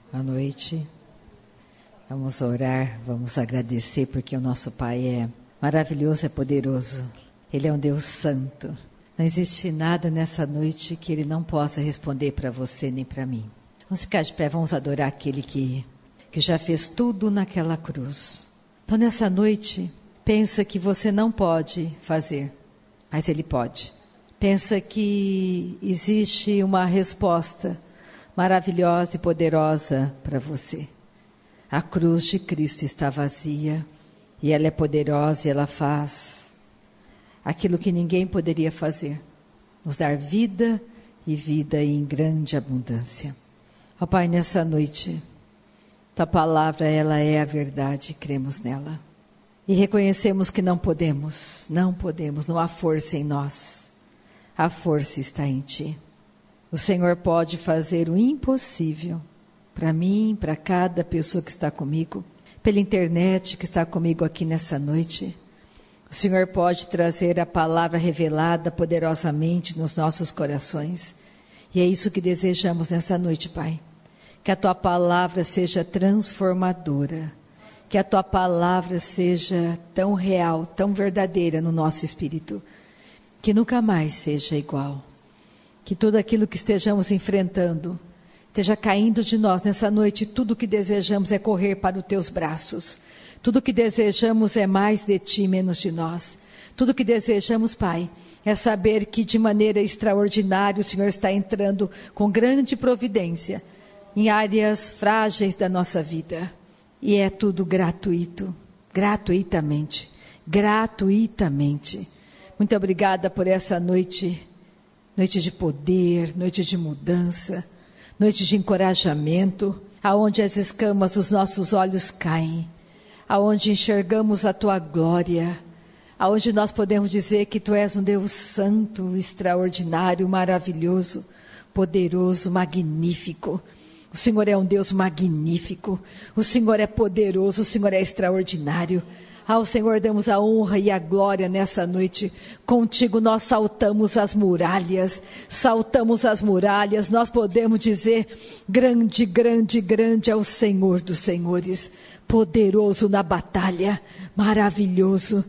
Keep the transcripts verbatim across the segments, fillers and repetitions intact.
Boa noite. Vamos orar, vamos agradecer, porque o nosso Pai é maravilhoso, é poderoso. Ele é um Deus santo. Não existe nada nessa noite que Ele não possa responder para você nem para mim. Vamos ficar de pé, vamos adorar aquele que, que já fez tudo naquela cruz. Então nessa noite, pensa que você não pode fazer, mas Ele pode. Pensa que existe uma resposta maravilhosa e poderosa para você. A cruz de Cristo está vazia e ela é poderosa e ela faz aquilo que ninguém poderia fazer, nos dar vida e vida em grande abundância. Ó Pai, nessa noite, Tua palavra, ela é a verdade, cremos nela. E reconhecemos que não podemos, não podemos, não há força em nós. A força está em Ti. O Senhor pode fazer o impossível para mim, para cada pessoa que está comigo, pela internet, que está comigo aqui nessa noite. O Senhor pode trazer a palavra revelada poderosamente nos nossos corações. E é isso que desejamos nessa noite, Pai. Que a Tua palavra seja transformadora. Que a Tua palavra seja tão real, tão verdadeira no nosso espírito. Que nunca mais seja igual. Que tudo aquilo que estejamos enfrentando esteja caindo de nós nessa noite. Tudo que desejamos é correr para os Teus braços. Tudo que desejamos é mais de Ti, menos de nós. Tudo que desejamos, Pai, é saber que de maneira extraordinária o Senhor está entrando com grande providência em áreas frágeis da nossa vida. E é tudo gratuito, gratuitamente, gratuitamente. Muito obrigada por essa noite. Noite de poder, noite de mudança, noite de encorajamento, aonde as escamas dos nossos olhos caem, aonde enxergamos a Tua glória, aonde nós podemos dizer que Tu és um Deus santo, extraordinário, maravilhoso, poderoso, magnífico. O Senhor é um Deus magnífico, o Senhor é poderoso, o Senhor é extraordinário. Ao Senhor damos a honra e a glória nessa noite. Contigo nós saltamos as muralhas, saltamos as muralhas. Nós podemos dizer, grande, grande, grande é o Senhor dos senhores. Poderoso na batalha, maravilhoso.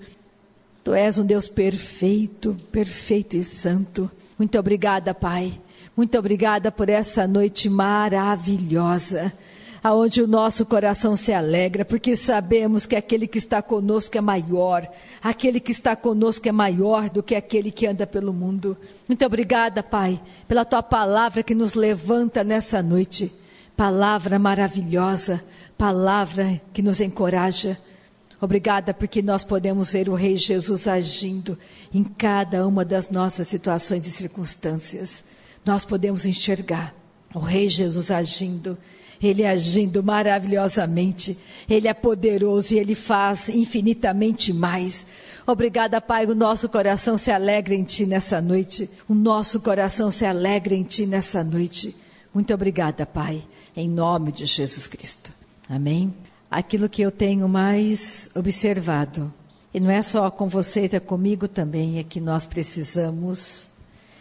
Tu és um Deus perfeito, perfeito e santo. Muito obrigada, Pai. Muito obrigada por essa noite maravilhosa, aonde o nosso coração se alegra, porque sabemos que aquele que está conosco é maior, aquele que está conosco é maior do que aquele que anda pelo mundo. Muito obrigada, Pai, pela Tua palavra que nos levanta nessa noite, palavra maravilhosa, palavra que nos encoraja. Obrigada porque nós podemos ver o Rei Jesus agindo em cada uma das nossas situações e circunstâncias. Nós podemos enxergar o Rei Jesus agindo, Ele agindo maravilhosamente, Ele é poderoso e Ele faz infinitamente mais. Obrigada, Pai, o nosso coração se alegra em Ti nessa noite, o nosso coração se alegra em Ti nessa noite. Muito obrigada, Pai, em nome de Jesus Cristo. Amém? Aquilo que eu tenho mais observado, e não é só com vocês, é comigo também, é que nós precisamos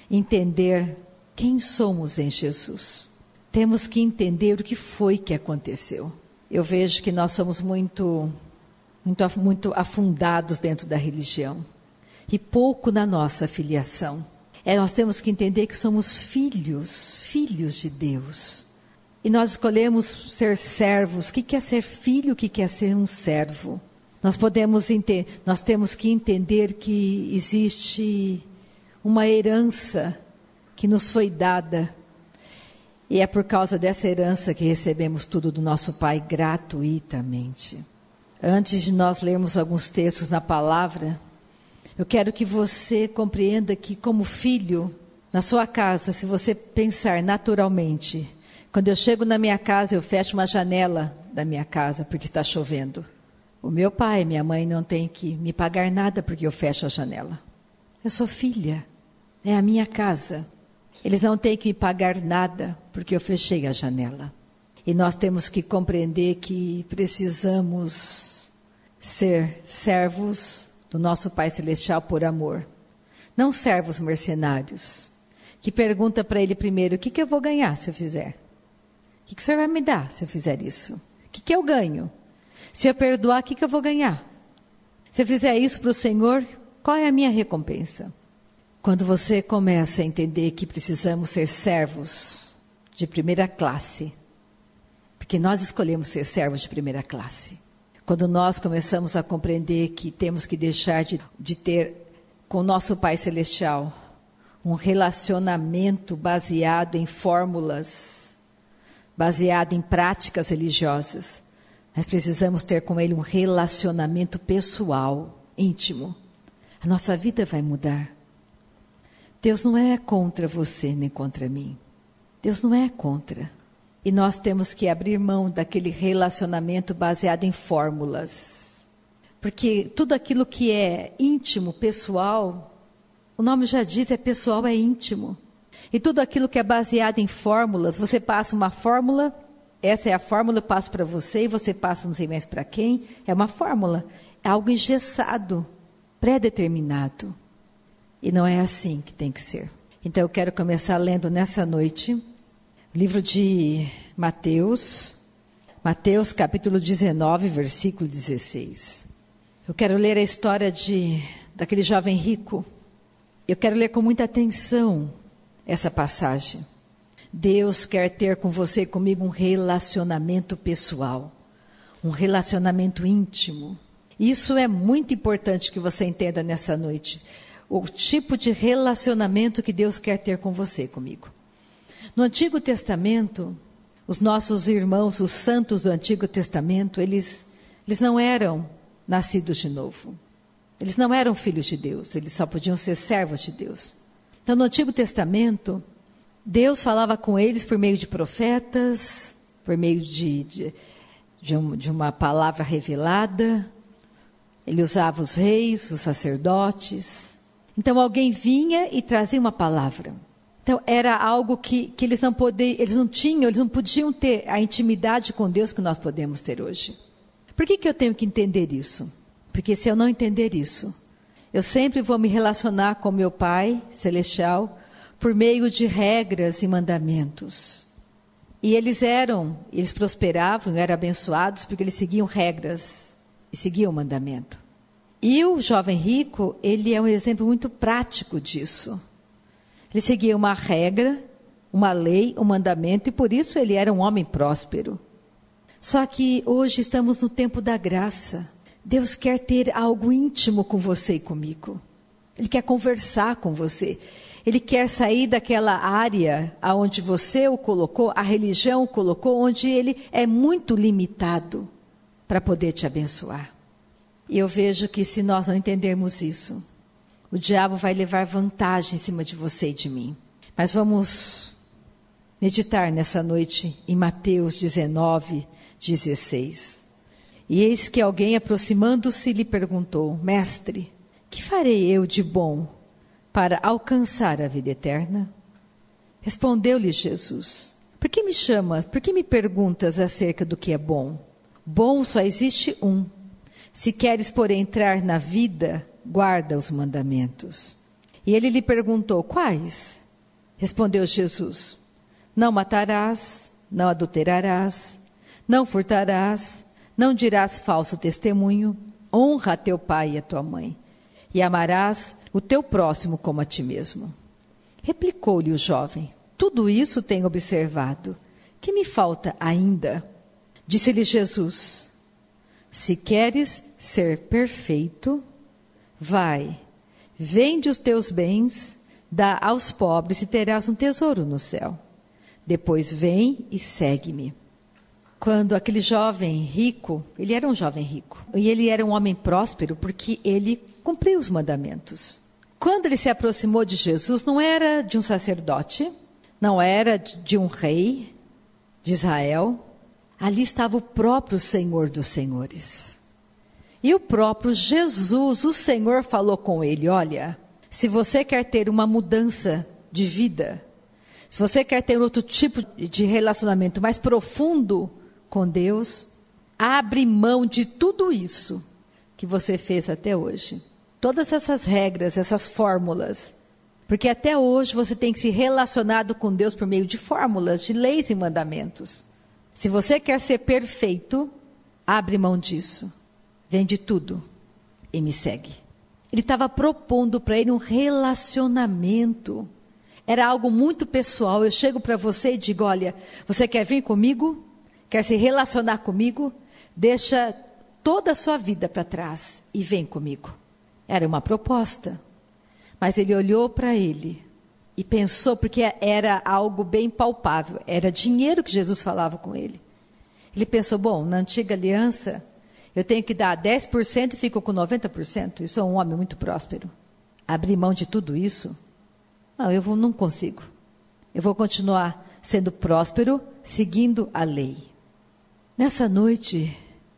entender quem somos em Jesus. Temos que entender o que foi que aconteceu. Eu vejo que nós somos muito, muito, muito afundados dentro da religião. E pouco na nossa filiação. É, nós temos que entender que somos filhos, filhos de Deus. E nós escolhemos ser servos. O que é ser filho? O que é ser um servo? Nós, podemos ente- nós temos que entender que existe uma herança que nos foi dada. E é por causa dessa herança que recebemos tudo do nosso Pai gratuitamente. Antes de nós lermos alguns textos na palavra, eu quero que você compreenda que, como filho, na sua casa, se você pensar naturalmente, quando eu chego na minha casa, eu fecho uma janela da minha casa porque está chovendo. O meu pai e minha mãe não têm que me pagar nada porque eu fecho a janela. Eu sou filha, é a minha casa. Eles não têm que me pagar nada, porque eu fechei a janela. E nós temos que compreender que precisamos ser servos do nosso Pai Celestial por amor. Não servos mercenários, que pergunta para Ele primeiro, o que, que eu vou ganhar se eu fizer? que, que o Senhor vai me dar se eu fizer isso? O que, que eu ganho? Se eu perdoar, o que, que eu vou ganhar? Se eu fizer isso para o Senhor, qual é a minha recompensa? Quando você começa a entender que precisamos ser servos de primeira classe, porque nós escolhemos ser servos de primeira classe. Quando nós começamos a compreender que temos que deixar de, de ter com o nosso Pai Celestial um relacionamento baseado em fórmulas, baseado em práticas religiosas, mas precisamos ter com Ele um relacionamento pessoal, íntimo. A nossa vida vai mudar. Deus não é contra você nem contra mim. Deus não é contra. E nós temos que abrir mão daquele relacionamento baseado em fórmulas. Porque tudo aquilo que é íntimo, pessoal, o nome já diz, é pessoal, é íntimo. E tudo aquilo que é baseado em fórmulas, você passa uma fórmula, essa é a fórmula, eu passo para você e você passa não sei mais para quem. É uma fórmula, é algo engessado, pré-determinado. E não é assim que tem que ser. Então eu quero começar lendo nessa noite o livro de Mateus, Mateus capítulo dezenove, versículo dezesseis. Eu quero ler a história de, daquele jovem rico. Eu quero ler com muita atenção essa passagem. Deus quer ter com você e comigo um relacionamento pessoal, um relacionamento íntimo. Isso é muito importante que você entenda nessa noite. O tipo de relacionamento que Deus quer ter com você e comigo. No Antigo Testamento, os nossos irmãos, os santos do Antigo Testamento, eles, eles não eram nascidos de novo. Eles não eram filhos de Deus, eles só podiam ser servos de Deus. Então, no Antigo Testamento, Deus falava com eles por meio de profetas, por meio de, de, de, um, de uma palavra revelada. Ele usava os reis, os sacerdotes. Então, alguém vinha e trazia uma palavra. Então, era algo que, que eles, não podiam, eles não tinham, eles não podiam ter a intimidade com Deus que nós podemos ter hoje. Por que, que eu tenho que entender isso? Porque se eu não entender isso, eu sempre vou me relacionar com meu Pai Celestial por meio de regras e mandamentos. E eles eram, eles prosperavam, eram abençoados porque eles seguiam regras e seguiam o mandamento. E o jovem rico, ele é um exemplo muito prático disso. Ele seguia uma regra, uma lei, um mandamento, e por isso ele era um homem próspero. Só que hoje estamos no tempo da graça. Deus quer ter algo íntimo com você e comigo. Ele quer conversar com você. Ele quer sair daquela área onde você o colocou, a religião o colocou, onde ele é muito limitado para poder te abençoar. E eu vejo que se nós não entendermos isso, o diabo vai levar vantagem em cima de você e de mim. Mas vamos meditar nessa noite em Mateus dezenove, dezesseis. E eis que alguém, aproximando-se, lhe perguntou: Mestre, que farei eu de bom para alcançar a vida eterna? Respondeu-lhe Jesus: Por que me chamas, por que me perguntas acerca do que é bom? Bom só existe um. Se queres, porém, entrar na vida, guarda os mandamentos. E ele lhe perguntou: Quais? Respondeu Jesus: Não matarás, não adulterarás, não furtarás, não dirás falso testemunho, honra a teu pai e a tua mãe, e amarás o teu próximo como a ti mesmo. Replicou-lhe o jovem: Tudo isso tenho observado. Que me falta ainda? Disse-lhe Jesus: Se queres ser perfeito, vai, vende os teus bens, dá aos pobres e terás um tesouro no céu. Depois vem e segue-me. Quando aquele jovem rico, ele era um jovem rico, e ele era um homem próspero porque ele cumpriu os mandamentos. Quando ele se aproximou de Jesus, não era de um sacerdote, não era de um rei de Israel, ali estava o próprio Senhor dos Senhores. E o próprio Jesus, o Senhor, falou com ele: Olha, se você quer ter uma mudança de vida, se você quer ter outro tipo de relacionamento mais profundo com Deus, abre mão de tudo isso que você fez até hoje. Todas essas regras, essas fórmulas. Porque até hoje você tem se relacionado com Deus por meio de fórmulas, de leis e mandamentos. Se você quer ser perfeito, abre mão disso. Vende tudo e me segue. Ele estava propondo para ele um relacionamento. Era algo muito pessoal. Eu chego para você e digo, olha, você quer vir comigo? Quer se relacionar comigo? Deixa toda a sua vida para trás e vem comigo. Era uma proposta. Mas ele olhou para ele e pensou, porque era algo bem palpável. Era dinheiro que Jesus falava com ele. Ele pensou, bom, na antiga aliança, eu tenho que dar dez por cento e fico com noventa por cento. Eu sou um homem muito próspero. Abrir mão de tudo isso? Não, eu vou, não consigo. Eu vou continuar sendo próspero, seguindo a lei. Nessa noite,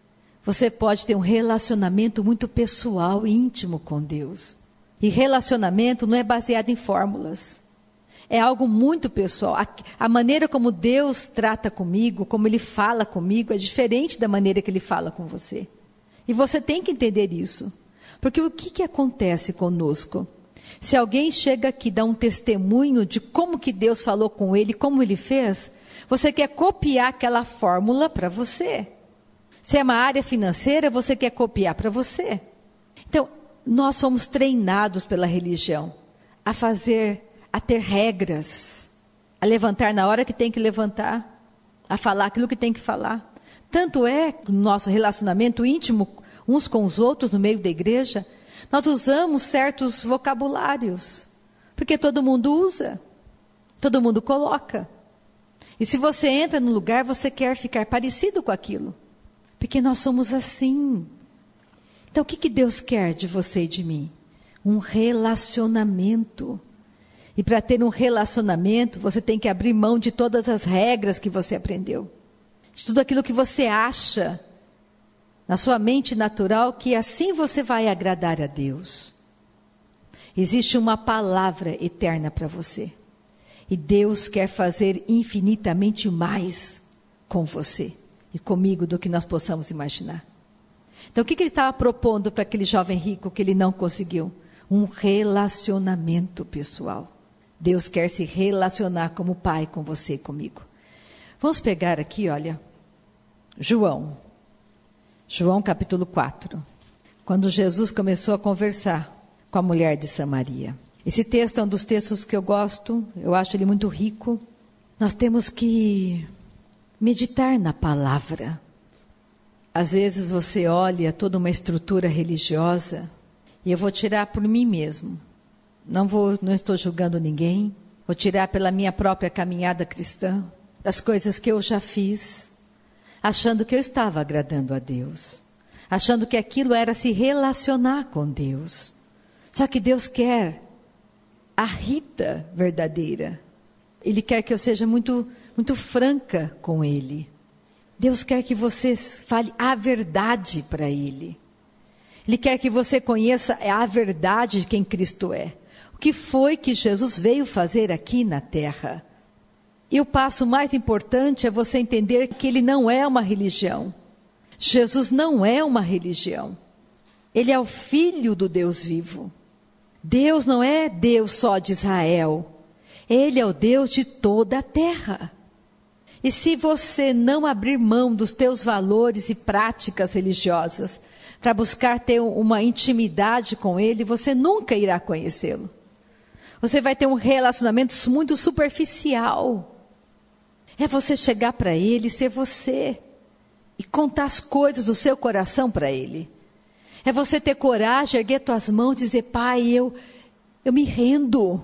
você pode ter um relacionamento muito pessoal e íntimo com Deus. E relacionamento não é baseado em fórmulas. É algo muito pessoal. A, a maneira como Deus trata comigo, como Ele fala comigo, é diferente da maneira que Ele fala com você. E você tem que entender isso. Porque o que, que acontece conosco? Se alguém chega aqui e dá um testemunho de como que Deus falou com ele, como Ele fez, você quer copiar aquela fórmula para você. Se é uma área financeira, você quer copiar para você. Então, nós fomos treinados pela religião a fazer... a ter regras, a levantar na hora que tem que levantar, a falar aquilo que tem que falar. Tanto é que no nosso relacionamento íntimo, uns com os outros, no meio da igreja, nós usamos certos vocabulários, porque todo mundo usa, todo mundo coloca. E se você entra no lugar, você quer ficar parecido com aquilo, porque nós somos assim. Então, o que, que Deus quer de você e de mim? Um relacionamento. E para ter um relacionamento, você tem que abrir mão de todas as regras que você aprendeu. De tudo aquilo que você acha na sua mente natural, que assim você vai agradar a Deus. Existe uma palavra eterna para você. E Deus quer fazer infinitamente mais com você e comigo do que nós possamos imaginar. Então, o que, que ele estava propondo para aquele jovem rico que ele não conseguiu? Um relacionamento pessoal. Deus quer se relacionar como pai com você e comigo. Vamos pegar aqui, olha, João. João capítulo quatro. Quando Jesus começou a conversar com a mulher de Samaria. Esse texto é um dos textos que eu gosto, eu acho ele muito rico. Nós temos que meditar na palavra. Às vezes você olha toda uma estrutura religiosa, e eu vou tirar por mim mesmo. Não, vou, não estou julgando ninguém. Vou tirar pela minha própria caminhada cristã, das coisas que eu já fiz, achando que eu estava agradando a Deus, achando que aquilo era se relacionar com Deus. Só que Deus quer a Rita verdadeira. Ele quer que eu seja muito, muito franca com Ele. Deus quer que você fale a verdade para Ele. Ele quer que você conheça a verdade de quem Cristo é. O que foi que Jesus veio fazer aqui na terra? E o passo mais importante é você entender que Ele não é uma religião. Jesus não é uma religião. Ele é o Filho do Deus vivo. Deus não é Deus só de Israel. Ele é o Deus de toda a terra. E se você não abrir mão dos teus valores e práticas religiosas para buscar ter uma intimidade com Ele, você nunca irá conhecê-lo. Você vai ter um relacionamento muito superficial. É você chegar para Ele e ser você. E contar as coisas do seu coração para Ele. É você ter coragem, erguer tuas mãos e dizer, Pai, eu, eu me rendo.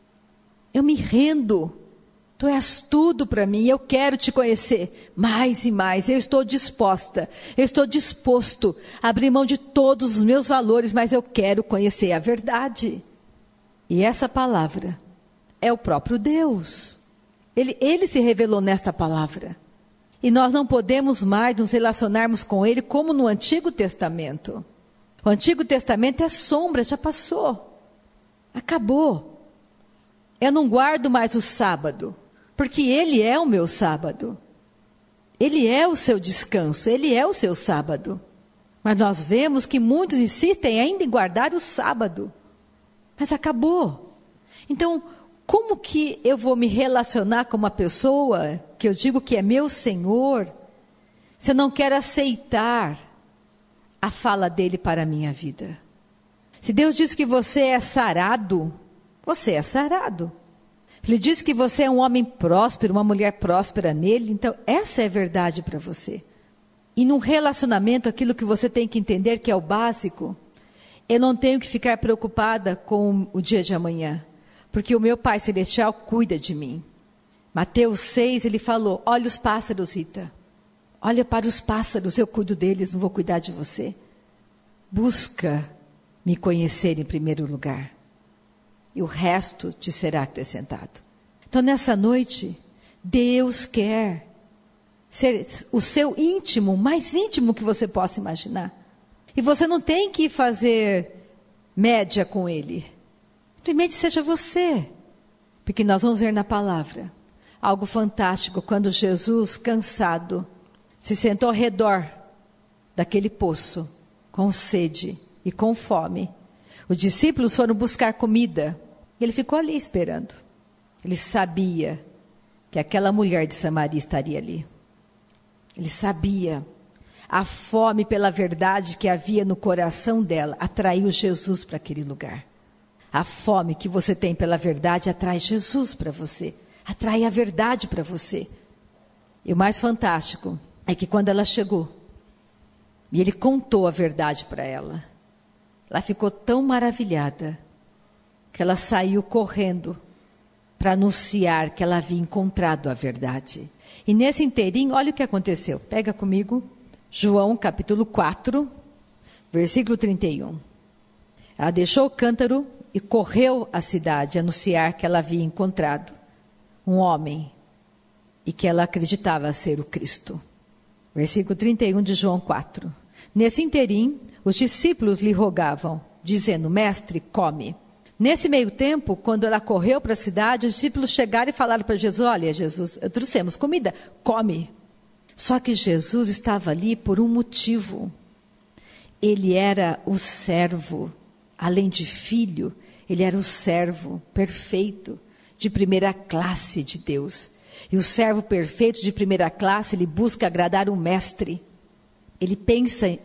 Eu me rendo. Tu és tudo para mim, eu quero te conhecer mais e mais. Eu estou disposta, eu estou disposto a abrir mão de todos os meus valores, mas eu quero conhecer a verdade. E essa palavra é o próprio Deus. Ele, ele se revelou nesta palavra. E nós não podemos mais nos relacionarmos com Ele como no Antigo Testamento. O Antigo Testamento é sombra, já passou. Acabou. Eu não guardo mais o sábado, porque Ele é o meu sábado. Ele é o seu descanso, Ele é o seu sábado. Mas nós vemos que muitos insistem ainda em guardar o sábado. Mas acabou. Então, Como que eu vou me relacionar com uma pessoa que eu digo que é meu Senhor, se eu não quero aceitar a fala dele para a minha vida? Se Deus diz que você é sarado, você é sarado. Se Ele diz que você é um homem próspero, uma mulher próspera nele, então essa é a verdade para você. E num relacionamento, aquilo que você tem que entender, que é o básico, eu não tenho que ficar preocupada com o dia de amanhã, porque o meu Pai Celestial cuida de mim. Mateus seis, ele falou, olha os pássaros, Rita. Olha para os pássaros, eu cuido deles, não vou cuidar de você. Busca me conhecer em primeiro lugar, e o resto te será acrescentado. Então nessa noite, Deus quer ser o seu íntimo, mais íntimo que você possa imaginar. E você não tem que fazer média com Ele. Simplesmente seja você. Porque nós vamos ver na palavra algo fantástico, quando Jesus, cansado, se sentou ao redor daquele poço, com sede e com fome. Os discípulos foram buscar comida. Ele ficou ali esperando. Ele sabia que aquela mulher de Samaria estaria ali. Ele sabia. A fome pela verdade que havia no coração dela atraiu Jesus para aquele lugar. A fome que você tem pela verdade atrai Jesus para você. Atrai a verdade para você. E o mais fantástico é que quando ela chegou, e ele contou a verdade para ela, ela ficou tão maravilhada, que ela saiu correndo para anunciar que ela havia encontrado a verdade. E nesse inteirinho, olha o que aconteceu. Pega comigo, João capítulo quatro, versículo trinta e um. Ela deixou o cântaro e correu à cidade anunciar que ela havia encontrado um homem e que ela acreditava ser o Cristo. Versículo trinta e um de João quatro. Nesse inteirinho, os discípulos lhe rogavam, dizendo, mestre, come. Nesse meio tempo, quando ela correu para a cidade, os discípulos chegaram e falaram para Jesus, olha, Jesus, trouxemos comida, come. Só que Jesus estava ali por um motivo. Ele era o servo, além de filho, ele era o servo perfeito, de primeira classe de Deus. E o servo perfeito de primeira classe, ele busca agradar o mestre. Ele pensa,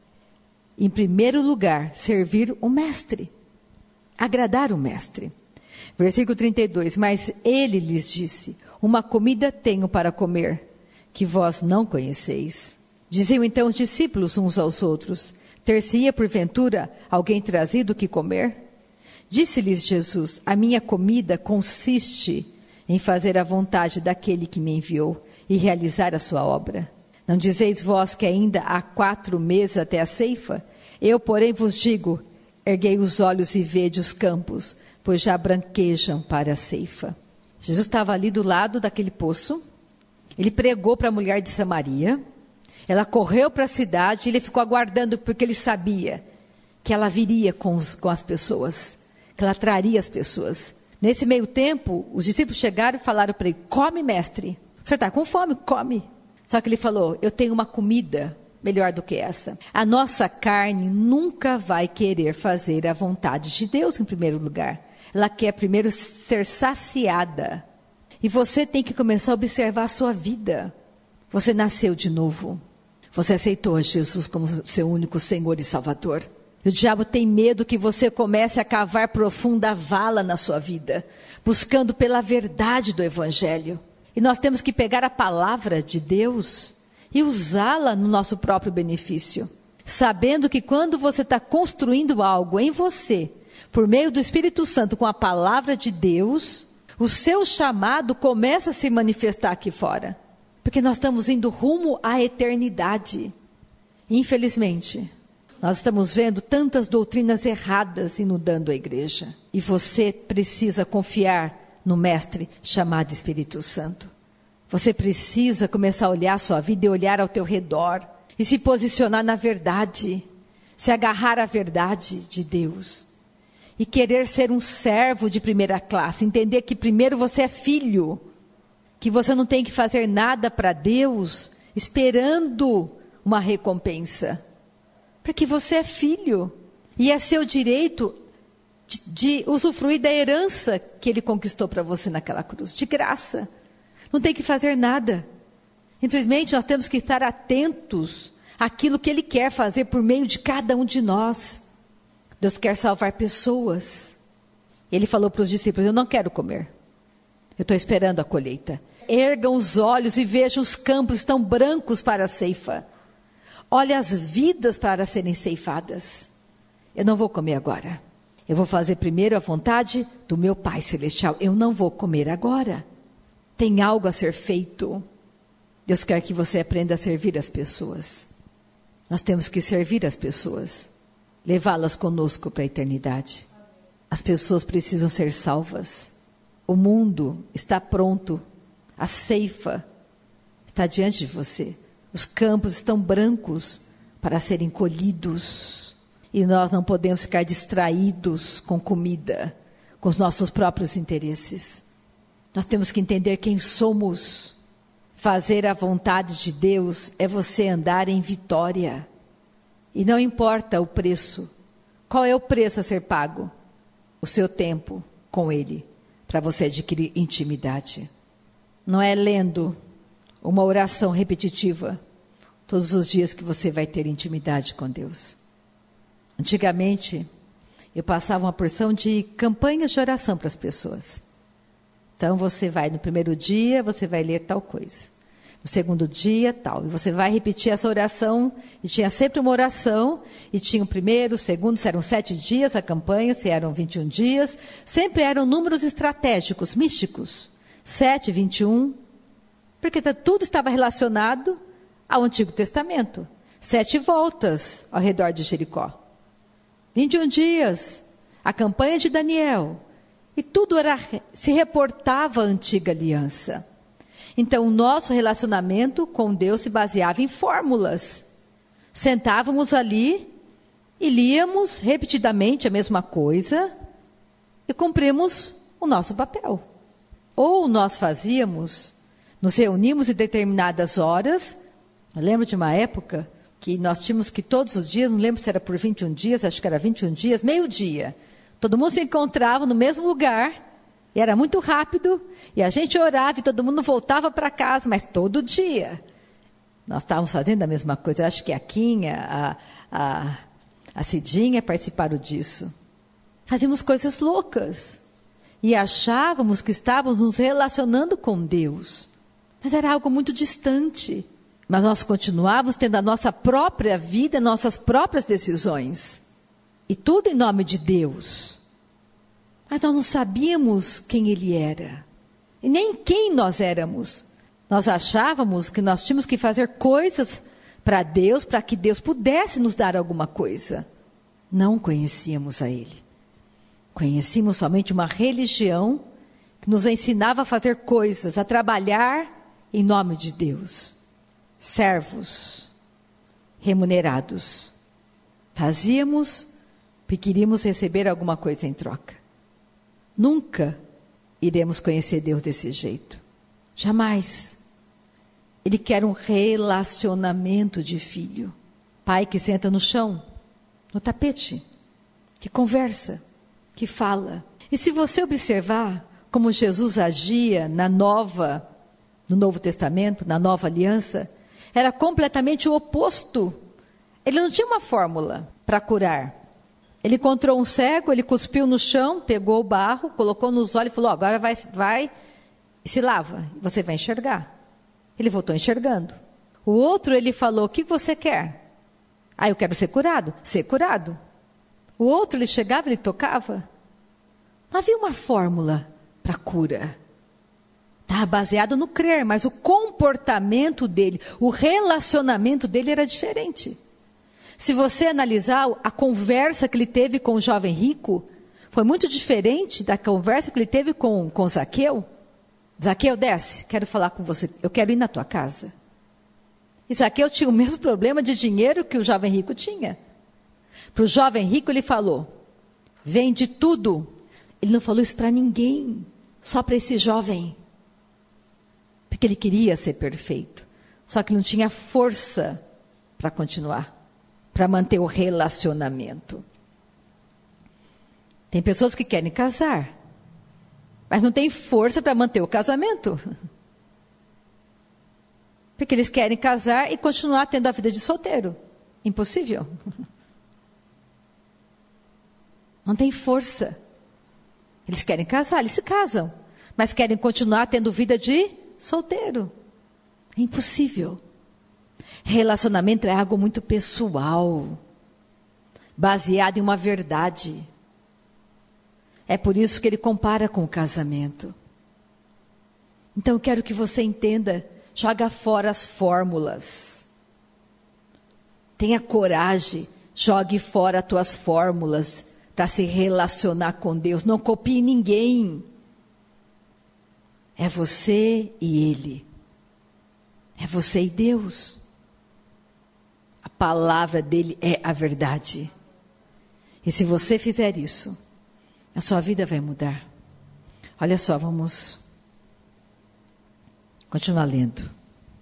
em primeiro lugar, servir o mestre. Agradar o mestre. Versículo trinta e dois. Mas ele lhes disse, uma comida tenho para comer, que vós não conheceis. Diziam então os discípulos uns aos outros, ter-se-ia porventura alguém trazido que comer? Disse-lhes Jesus, a minha comida consiste em fazer a vontade daquele que me enviou e realizar a sua obra. Não dizeis vós que ainda há quatro meses até a ceifa? Eu, porém, vos digo, erguei os olhos e vede os campos, pois já branquejam para a ceifa. Jesus estava ali do lado daquele poço, ele pregou para a mulher de Samaria, ela correu para a cidade, ele ficou aguardando porque ele sabia que ela viria com, os, com as pessoas, que ela traria as pessoas. Nesse meio tempo, os discípulos chegaram e falaram para ele, come mestre, o senhor está com fome, come. Só que ele falou, eu tenho uma comida melhor do que essa. A nossa carne nunca vai querer fazer a vontade de Deus em primeiro lugar. Ela quer primeiro ser saciada. E você tem que começar a observar a sua vida. Você nasceu de novo. Você aceitou a Jesus como seu único Senhor e Salvador. E o diabo tem medo que você comece a cavar profunda vala na sua vida, buscando pela verdade do Evangelho. E nós temos que pegar a palavra de Deus e usá-la no nosso próprio benefício. Sabendo que quando você está construindo algo em você, por meio do Espírito Santo, com a palavra de Deus, o seu chamado começa a se manifestar aqui fora. Porque nós estamos indo rumo à eternidade. Infelizmente, nós estamos vendo tantas doutrinas erradas inundando a igreja. E você precisa confiar no Mestre chamado Espírito Santo. Você precisa começar a olhar a sua vida e olhar ao teu redor. E se posicionar na verdade. Se agarrar à verdade de Deus. E querer ser um servo de primeira classe. Entender que primeiro você é filho. Que você não tem que fazer nada para Deus esperando uma recompensa. Porque você é filho. E é seu direito de, de usufruir da herança que Ele conquistou para você naquela cruz, de graça. Não tem que fazer nada. Simplesmente nós temos que estar atentos àquilo que Ele quer fazer por meio de cada um de nós. Deus quer salvar pessoas. Ele falou para os discípulos: eu não quero comer, eu estou esperando a colheita. Ergam os olhos e vejam os campos estão brancos para a ceifa. Olha as vidas para serem ceifadas. Eu não vou comer agora. Eu vou fazer primeiro a vontade do meu Pai Celestial. Eu não vou comer agora. Tem algo a ser feito. Deus quer que você aprenda a servir as pessoas. Nós temos que servir as pessoas. Levá-las conosco para a eternidade. As pessoas precisam ser salvas. O mundo está pronto. A ceifa está diante de você. Os campos estão brancos para serem colhidos. E nós não podemos ficar distraídos com comida, com os nossos próprios interesses. Nós temos que entender quem somos. Fazer a vontade de Deus é você andar em vitória. E não importa o preço. Qual é o preço a ser pago? O seu tempo com Ele, para você adquirir intimidade. Não é lendo uma oração repetitiva todos os dias que você vai ter intimidade com Deus. Antigamente, eu passava uma porção de campanhas de oração para as pessoas. Então, você vai no primeiro dia, você vai ler tal coisa. No segundo dia, tal. E você vai repetir essa oração. E tinha sempre uma oração. E tinha o primeiro, o segundo, se eram sete dias a campanha, se eram vinte e um dias. Sempre eram números estratégicos, místicos. Sete, vinte e um. Porque tudo estava relacionado ao Antigo Testamento. Sete voltas ao redor de Jericó. vinte e um dias, a campanha de Daniel. E tudo era, se reportava à antiga aliança. Então, o nosso relacionamento com Deus se baseava em fórmulas. Sentávamos ali e líamos repetidamente a mesma coisa e cumprimos o nosso papel. Ou nós fazíamos, nos reuníamos em determinadas horas. Eu lembro de uma época que nós tínhamos que todos os dias, não lembro se era por vinte e um dias, acho que era vinte e um dias, meio-dia. Todo mundo se encontrava no mesmo lugar. E era muito rápido, e a gente orava e todo mundo voltava para casa, mas todo dia. Nós estávamos fazendo a mesma coisa. Eu acho que a Quinha, a, a, a Cidinha participaram disso. Fazíamos coisas loucas. E achávamos que estávamos nos relacionando com Deus. Mas era algo muito distante. Mas nós continuávamos tendo a nossa própria vida, nossas próprias decisões. E tudo em nome de Deus. Mas nós não sabíamos quem Ele era. E nem quem nós éramos. Nós achávamos que nós tínhamos que fazer coisas para Deus, para que Deus pudesse nos dar alguma coisa. Não conhecíamos a Ele. Conhecíamos somente uma religião que nos ensinava a fazer coisas, a trabalhar em nome de Deus. Servos, remunerados. Fazíamos porque queríamos receber alguma coisa em troca. Nunca iremos conhecer Deus desse jeito. Jamais. Ele quer um relacionamento de filho. Pai que senta no chão, no tapete, que conversa, que fala. E se você observar como Jesus agia na nova, no Novo Testamento, na nova aliança, era completamente o oposto. Ele não tinha uma fórmula para curar. Ele encontrou um cego, ele cuspiu no chão, pegou o barro, colocou nos olhos e falou: agora vai, vai e se lava, você vai enxergar. Ele voltou enxergando. O outro, ele falou: o que você quer? Ah, eu quero ser curado. Ser curado. O outro, ele chegava, ele tocava. Não havia uma fórmula para cura. Estava baseado no crer, mas o comportamento dele, o relacionamento dele era diferente. Se você analisar a conversa que ele teve com o jovem rico, foi muito diferente da conversa que ele teve com, com Zaqueu. Zaqueu, desce, quero falar com você, eu quero ir na tua casa. E Zaqueu tinha o mesmo problema de dinheiro que o jovem rico tinha. Para o jovem rico ele falou: vende tudo. Ele não falou isso para ninguém, só para esse jovem. Porque ele queria ser perfeito. Só que não tinha força para continuar. Para manter o relacionamento. Tem pessoas que querem casar, mas não tem força para manter o casamento. Porque eles querem casar e continuar tendo a vida de solteiro. Impossível. Não tem força. Eles querem casar, eles se casam, mas querem continuar tendo vida de solteiro. É impossível. Relacionamento é algo muito pessoal, baseado em uma verdade. É por isso que ele compara com o casamento. Então eu quero que você entenda, joga fora as fórmulas. Tenha coragem, jogue fora as tuas fórmulas para se relacionar com Deus. Não copie ninguém. É você e Ele. É você e Deus. A palavra dele é a verdade. E se você fizer isso, a sua vida vai mudar. Olha só, vamos continuar lendo.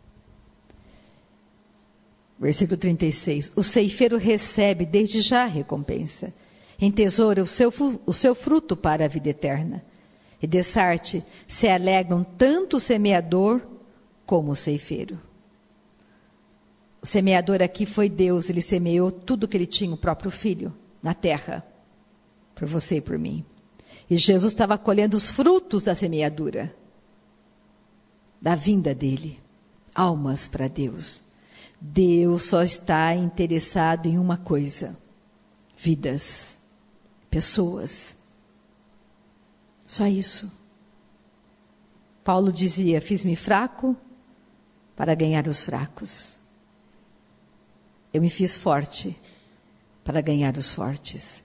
Versículo trinta e seis. O ceifeiro recebe desde já a recompensa. Entesoura o seu, o seu fruto para a vida eterna. E dessarte se alegram tanto o semeador como o ceifeiro. O semeador aqui foi Deus. Ele semeou tudo que ele tinha, o próprio filho, na terra. Por você e por mim. E Jesus estava colhendo os frutos da semeadura. Da vinda dele. Almas para Deus. Deus só está interessado em uma coisa. Vidas. Pessoas. Só isso. Paulo dizia, fiz-me fraco para ganhar os fracos. Eu me fiz forte para ganhar os fortes.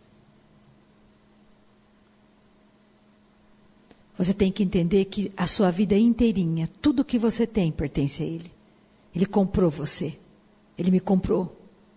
Você tem que entender que a sua vida inteirinha, tudo que você tem pertence a Ele. Ele comprou você. Ele me comprou.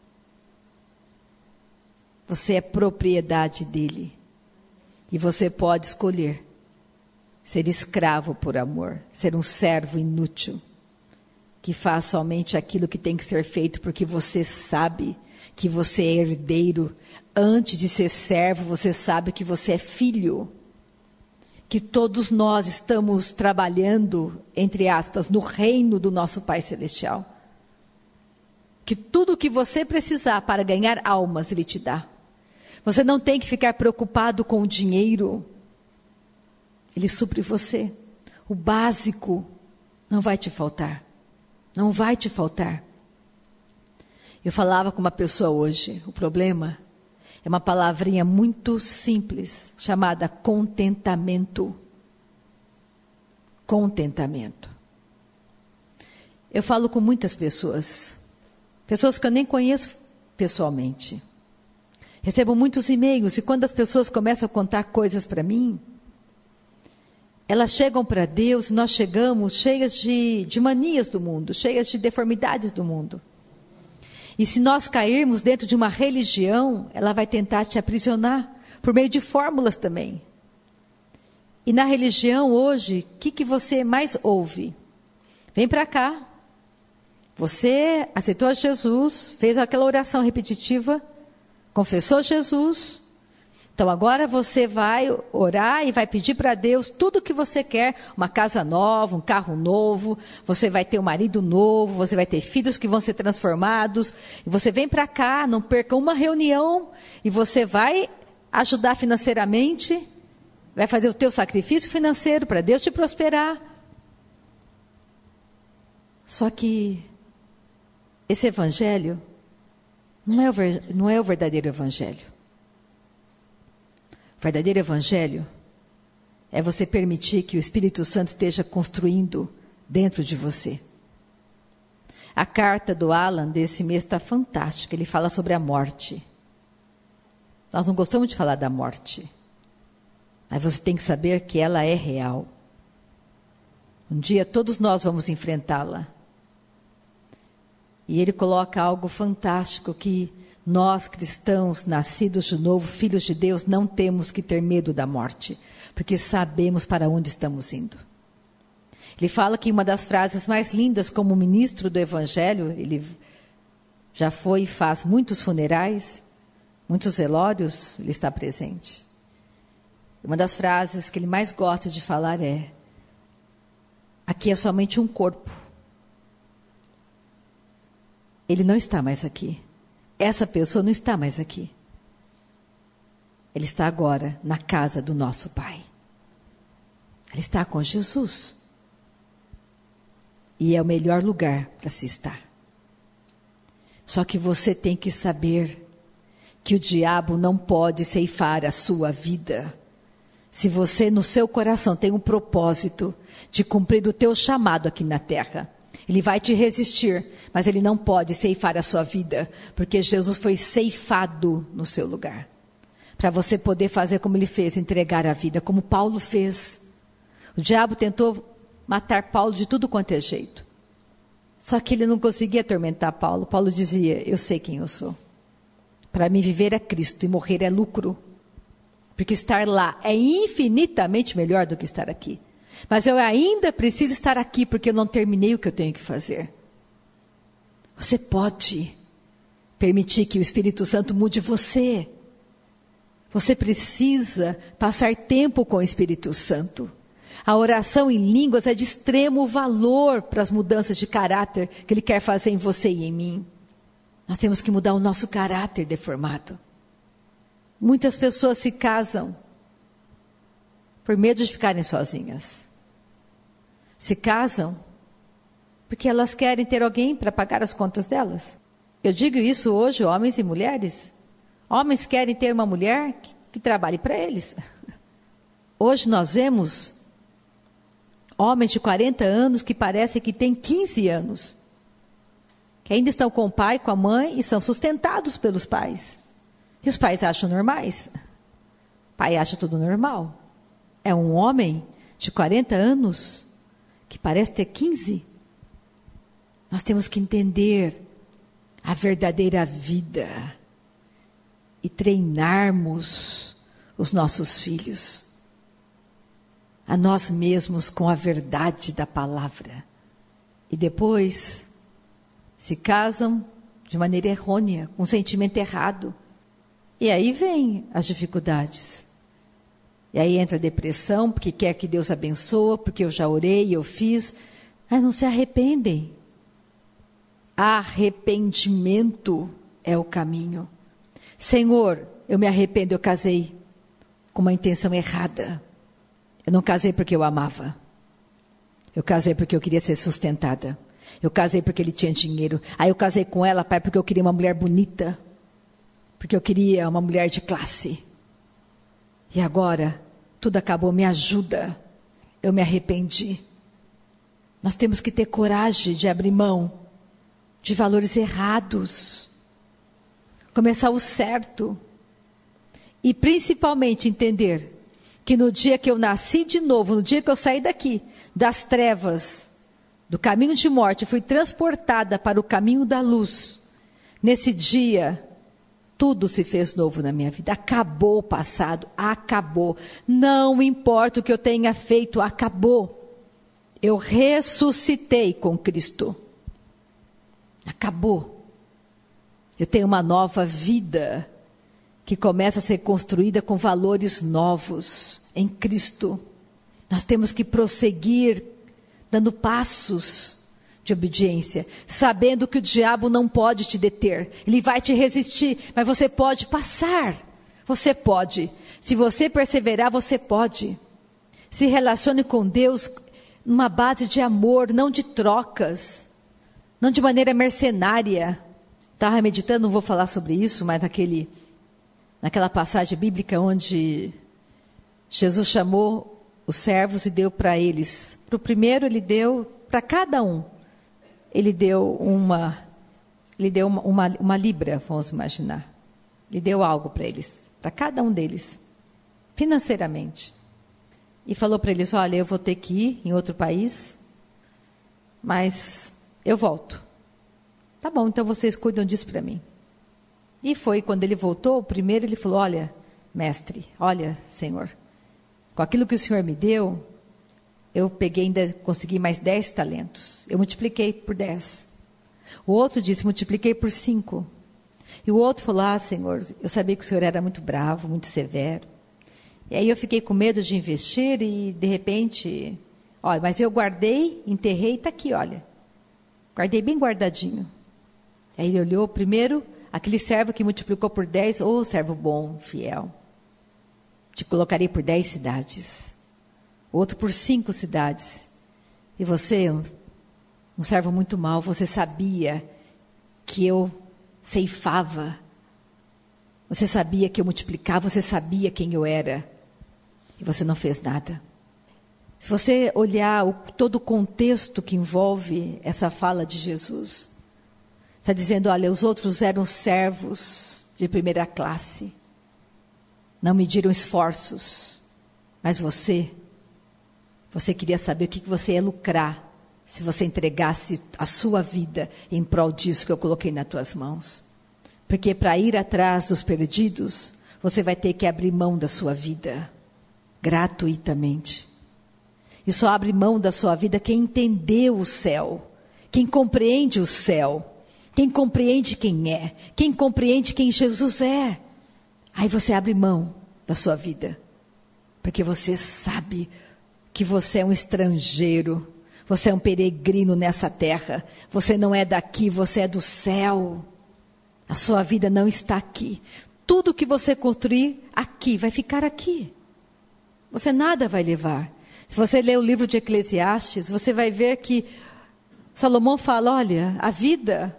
Você é propriedade dele. E você pode escolher ser escravo por amor, ser um servo inútil, que faz somente aquilo que tem que ser feito porque você sabe que você é herdeiro. Antes de ser servo, você sabe que você é filho. Que todos nós estamos trabalhando, entre aspas, no reino do nosso Pai Celestial. Que tudo o que você precisar para ganhar almas, Ele te dá. Você não tem que ficar preocupado com o dinheiro. Ele supre você. O básico não vai te faltar. Não vai te faltar. Eu falava com uma pessoa hoje, o problema é uma palavrinha muito simples, chamada contentamento. Contentamento. Eu falo com muitas pessoas, pessoas que eu nem conheço pessoalmente. Recebo muitos e-mails e quando as pessoas começam a contar coisas para mim, elas chegam para Deus, nós chegamos cheias de, de manias do mundo, cheias de deformidades do mundo. E se nós cairmos dentro de uma religião, ela vai tentar te aprisionar, por meio de fórmulas também. E na religião hoje, o que, que você mais ouve? Vem para cá, você aceitou Jesus, fez aquela oração repetitiva, confessou Jesus, então agora você vai orar e vai pedir para Deus tudo o que você quer, uma casa nova, um carro novo, você vai ter um marido novo, você vai ter filhos que vão ser transformados, e você vem para cá, não perca uma reunião, e você vai ajudar financeiramente, vai fazer o teu sacrifício financeiro para Deus te prosperar. Só que esse evangelho não é o, ver, não é o verdadeiro evangelho. O verdadeiro evangelho é você permitir que o Espírito Santo esteja construindo dentro de você. A carta do Alan desse mês está fantástica. Ele fala sobre a morte. Nós não gostamos de falar da morte. Mas você tem que saber que ela é real. Um dia todos nós vamos enfrentá-la. E ele coloca algo fantástico que nós cristãos, nascidos de novo, filhos de Deus, não temos que ter medo da morte, porque sabemos para onde estamos indo. Ele fala que uma das frases mais lindas como ministro do Evangelho, ele já foi e faz muitos funerais, muitos velórios, ele está presente. Uma das frases que ele mais gosta de falar é: aqui é somente um corpo. Ele não está mais aqui. Essa pessoa não está mais aqui. Ele está agora na casa do nosso Pai. Ele está com Jesus. E é o melhor lugar para se estar. Só que você tem que saber que o diabo não pode ceifar a sua vida. Se você no seu coração tem um propósito de cumprir o teu chamado aqui na terra, ele vai te resistir, mas ele não pode ceifar a sua vida, porque Jesus foi ceifado no seu lugar. Para você poder fazer como ele fez, entregar a vida, como Paulo fez. O diabo tentou matar Paulo de tudo quanto é jeito. Só que ele não conseguia atormentar Paulo. Paulo dizia: eu sei quem eu sou. Para mim viver é Cristo e morrer é lucro. Porque estar lá é infinitamente melhor do que estar aqui. Mas eu ainda preciso estar aqui porque eu não terminei o que eu tenho que fazer. Você pode permitir que o Espírito Santo mude você. Você precisa passar tempo com o Espírito Santo. A oração em línguas é de extremo valor para as mudanças de caráter que Ele quer fazer em você e em mim. Nós temos que mudar o nosso caráter deformado. Muitas pessoas se casam por medo de ficarem sozinhas. Se casam porque elas querem ter alguém para pagar as contas delas. Eu digo isso hoje, homens e mulheres. Homens querem ter uma mulher que, que trabalhe para eles. Hoje nós vemos homens de quarenta anos que parecem que têm quinze anos. Que ainda estão com o pai, com a mãe e são sustentados pelos pais. E os pais acham normais. O pai acha tudo normal. É um homem de quarenta anos que parece ter quinze. Nós temos que entender a verdadeira vida e treinarmos os nossos filhos, a nós mesmos com a verdade da palavra. E depois se casam de maneira errônea, com um sentimento errado. E aí vem as dificuldades. E aí entra a depressão, porque quer que Deus abençoe, porque eu já orei, eu fiz, mas não se arrependem. Arrependimento é o caminho. Senhor, eu me arrependo, eu casei com uma intenção errada. Eu não casei porque eu amava. Eu casei porque eu queria ser sustentada. Eu casei porque ele tinha dinheiro. Aí eu casei com ela, pai, porque eu queria uma mulher bonita. Porque eu queria uma mulher de classe. E agora, tudo acabou, me ajuda. Eu me arrependi. Nós temos que ter coragem de abrir mão de valores errados. Começar o certo. E principalmente entender que no dia que eu nasci de novo, no dia que eu saí daqui, das trevas, do caminho de morte, fui transportada para o caminho da luz. Nesse dia, tudo se fez novo na minha vida. Acabou o passado, acabou. Não importa o que eu tenha feito, acabou. Eu ressuscitei com Cristo. Acabou. Eu tenho uma nova vida que começa a ser construída com valores novos em Cristo. Nós temos que prosseguir dando passos de obediência, sabendo que o diabo não pode te deter. Ele vai te resistir, mas você pode passar. Você pode. Se você perseverar, você pode. Se relacione com Deus numa base de amor, não de trocas, não de maneira mercenária. Estava meditando, não vou falar sobre isso, mas naquele, naquela passagem bíblica onde Jesus chamou os servos e deu para eles. Para o primeiro ele deu, para cada um, ele deu uma, ele deu uma, uma, uma libra, vamos imaginar. Ele deu algo para eles, para cada um deles, financeiramente. E falou para eles, olha, eu vou ter que ir em outro país, mas eu volto. Tá bom, então vocês cuidam disso para mim. E foi quando ele voltou, primeiro ele falou, olha, mestre, olha, Senhor, com aquilo que o Senhor me deu, eu peguei ainda, consegui mais dez talentos. Eu multipliquei por dez. O outro disse, multipliquei por cinco. E o outro falou, ah, Senhor, eu sabia que o Senhor era muito bravo, muito severo. E aí eu fiquei com medo de investir e de repente, olha, mas eu guardei, enterrei, está aqui, olha. Guardei bem guardadinho. Aí ele olhou primeiro, aquele servo que multiplicou por dez, ô servo bom, fiel. Te colocarei por dez cidades. Outro por cinco cidades. E você, um servo muito mau, você sabia que eu ceifava. Você sabia que eu multiplicava, você sabia quem eu era. E você não fez nada. Se você olhar o, todo o contexto que envolve essa fala de Jesus, está dizendo, olha, os outros eram servos de primeira classe. Não mediram esforços. Mas você, você queria saber o que você ia lucrar se você entregasse a sua vida em prol disso que eu coloquei nas tuas mãos. Porque para ir atrás dos perdidos, você vai ter que abrir mão da sua vida, gratuitamente. E só abre mão da sua vida quem entendeu o céu, quem compreende o céu, quem compreende quem é, quem compreende quem Jesus é. Aí você abre mão da sua vida, porque você sabe que você é um estrangeiro, você é um peregrino nessa terra, você não é daqui, você é do céu. A sua vida não está aqui. Tudo que você construir aqui vai ficar aqui. Você nada vai levar. Se você ler o livro de Eclesiastes, você vai ver que Salomão fala, olha, a vida,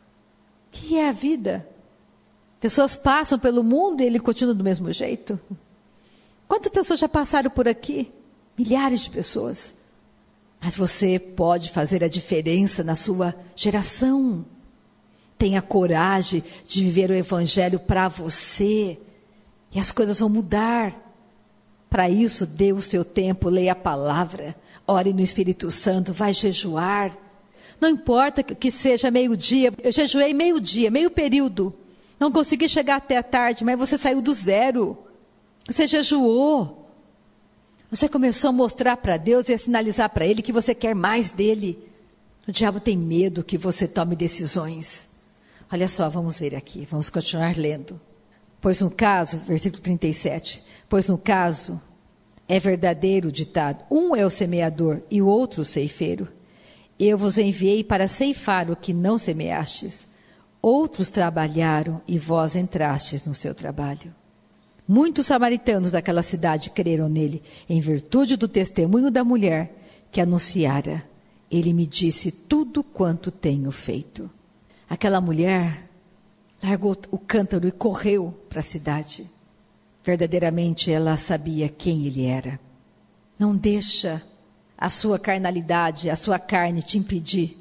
o que é a vida? Pessoas passam pelo mundo e ele continua do mesmo jeito. Quantas pessoas já passaram por aqui? Milhares de pessoas. Mas você pode fazer a diferença na sua geração. Tenha coragem de viver o evangelho para você. E as coisas vão mudar. Para isso, dê o seu tempo, leia a palavra, ore no Espírito Santo, vai jejuar. Não importa que seja meio-dia, eu jejuei meio-dia, meio período. Não consegui chegar até a tarde, mas você saiu do zero. Você jejuou. Você começou a mostrar para Deus e a sinalizar para Ele que você quer mais dEle. O diabo tem medo que você tome decisões. Olha só, vamos ver aqui, vamos continuar lendo. Pois no caso, versículo trinta e sete, pois no caso é verdadeiro o ditado, um é o semeador e o outro o ceifeiro. Eu vos enviei para ceifar o que não semeastes. Outros trabalharam e vós entrastes no seu trabalho. Muitos samaritanos daquela cidade creram nele, em virtude do testemunho da mulher que anunciara. Ele me disse tudo quanto tenho feito. Aquela mulher largou o cântaro e correu para a cidade. Verdadeiramente ela sabia quem ele era. Não deixa a sua carnalidade, a sua carne te impedir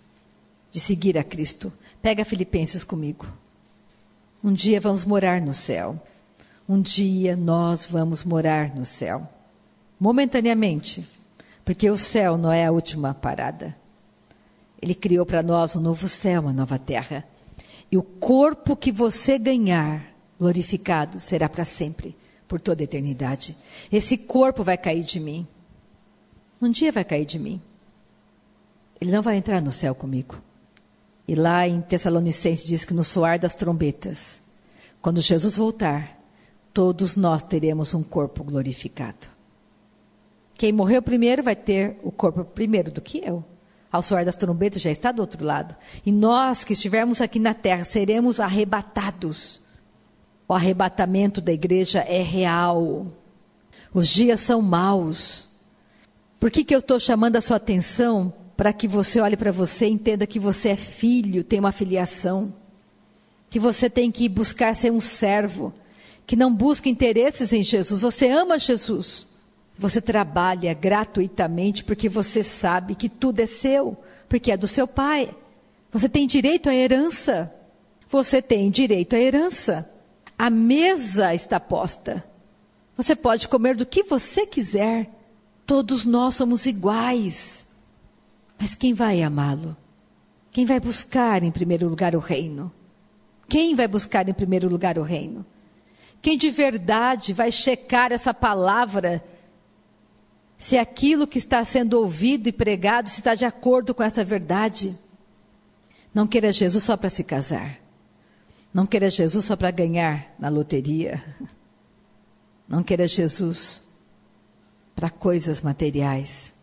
de seguir a Cristo. Pega Filipenses comigo. Um dia vamos morar no céu. Um dia nós vamos morar no céu. Momentaneamente, porque o céu não é a última parada. Ele criou para nós um novo céu, uma nova terra. E o corpo que você ganhar, glorificado, será para sempre, por toda a eternidade. Esse corpo vai cair de mim. Um dia vai cair de mim. Ele não vai entrar no céu comigo. E lá em Tessalonicenses diz que no soar das trombetas, quando Jesus voltar, todos nós teremos um corpo glorificado. Quem morreu primeiro vai ter o corpo primeiro do que eu. Ao soar das trombetas já está do outro lado. E nós que estivermos aqui na terra seremos arrebatados. O arrebatamento da igreja é real. Os dias são maus. Por que que eu estou chamando a sua atenção? Para que você olhe para você e entenda que você é filho, tem uma filiação. Que você tem que buscar ser um servo. Que não busca interesses em Jesus. Você ama Jesus. Você trabalha gratuitamente porque você sabe que tudo é seu, porque é do seu pai. Você tem direito à herança. Você tem direito à herança. A mesa está posta. Você pode comer do que você quiser. Todos nós somos iguais. Mas quem vai amá-lo? Quem vai buscar em primeiro lugar o reino? Quem vai buscar em primeiro lugar o reino? Quem de verdade vai checar essa palavra, se aquilo que está sendo ouvido e pregado se está de acordo com essa verdade? Não queira Jesus só para se casar. Não queira Jesus só para ganhar na loteria. Não queira Jesus para coisas materiais.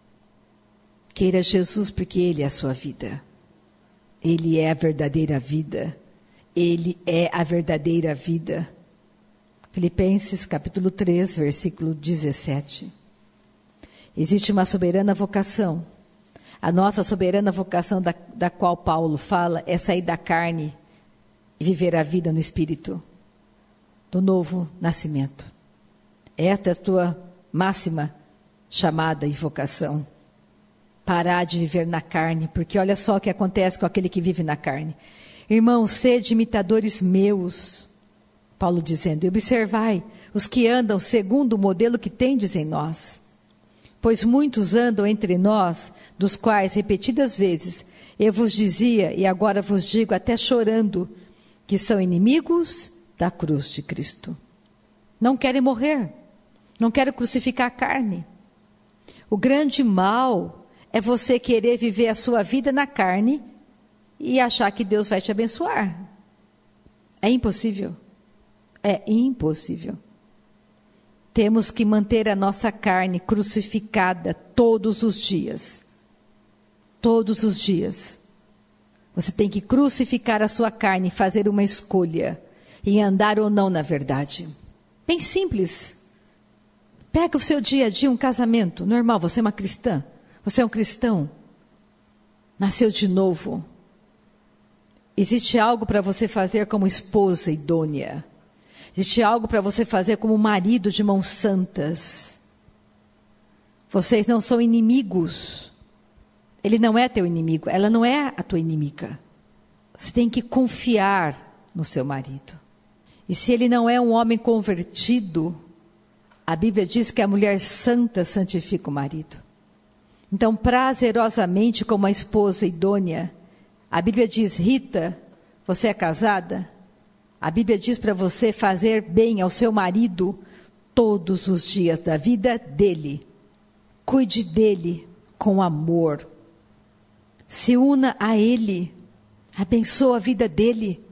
Queira Jesus porque Ele é a sua vida. Ele é a verdadeira vida. Ele é a verdadeira vida. Filipenses capítulo três, versículo dezessete. Existe uma soberana vocação. A nossa soberana vocação da, da qual Paulo fala é sair da carne e viver a vida no Espírito. Do novo nascimento. Esta é a tua máxima chamada e vocação. Parar de viver na carne, porque olha só o que acontece com aquele que vive na carne. Irmãos, sede imitadores meus, Paulo dizendo, e observai os que andam segundo o modelo que tendes em nós. Pois muitos andam entre nós, dos quais repetidas vezes eu vos dizia, e agora vos digo até chorando, que são inimigos da cruz de Cristo. Não querem morrer, não querem crucificar a carne. O grande mal é você querer viver a sua vida na carne e achar que Deus vai te abençoar. É impossível. É impossível. Temos que manter a nossa carne crucificada todos os dias. Todos os dias. Você tem que crucificar a sua carne e fazer uma escolha em andar ou não na verdade. Bem simples. Pega o seu dia a dia, um casamento normal, você é uma cristã. Você é um cristão, nasceu de novo. Existe algo para você fazer como esposa idônea. Existe algo para você fazer como marido de mãos santas. Vocês não são inimigos. Ele não é teu inimigo, ela não é a tua inimiga. Você tem que confiar no seu marido. E se ele não é um homem convertido, a Bíblia diz que a mulher santa santifica o marido. Então, prazerosamente, como a esposa idônea, a Bíblia diz, Rita, você é casada? A Bíblia diz para você fazer bem ao seu marido todos os dias da vida dele. Cuide dele com amor. Se una a ele. Abençoa a vida dele.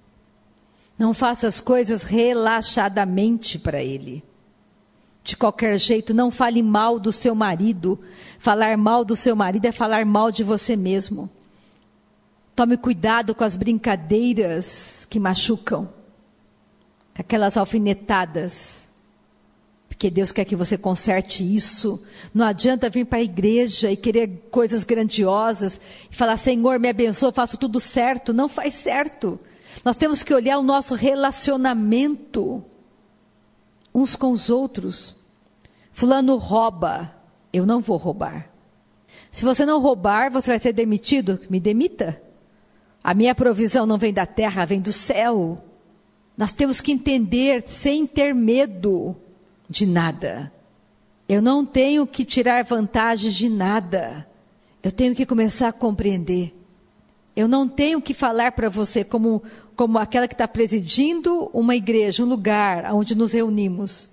Não faça as coisas relaxadamente para ele. De qualquer jeito, não fale mal do seu marido. Falar mal do seu marido é falar mal de você mesmo. Tome cuidado com as brincadeiras que machucam. Com aquelas alfinetadas. Porque Deus quer que você conserte isso. Não adianta vir para a igreja e querer coisas grandiosas. E falar, Senhor, me abençoa, faço tudo certo. Não faz certo. Nós temos que olhar o nosso relacionamento uns com os outros. Fulano rouba, eu não vou roubar. Se você não roubar, você vai ser demitido? Me demita. A minha provisão não vem da terra, vem do céu. Nós temos que entender sem ter medo de nada. Eu não tenho que tirar vantagem de nada. Eu tenho que começar a compreender. Eu não tenho que falar para você como, como aquela que está presidindo uma igreja, um lugar onde nos reunimos.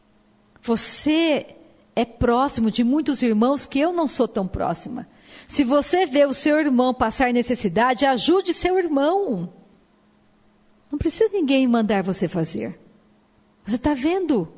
Você é próximo de muitos irmãos que eu não sou tão próxima. Se você vê o seu irmão passar necessidade, ajude seu irmão. Não precisa ninguém mandar você fazer. Você está vendo.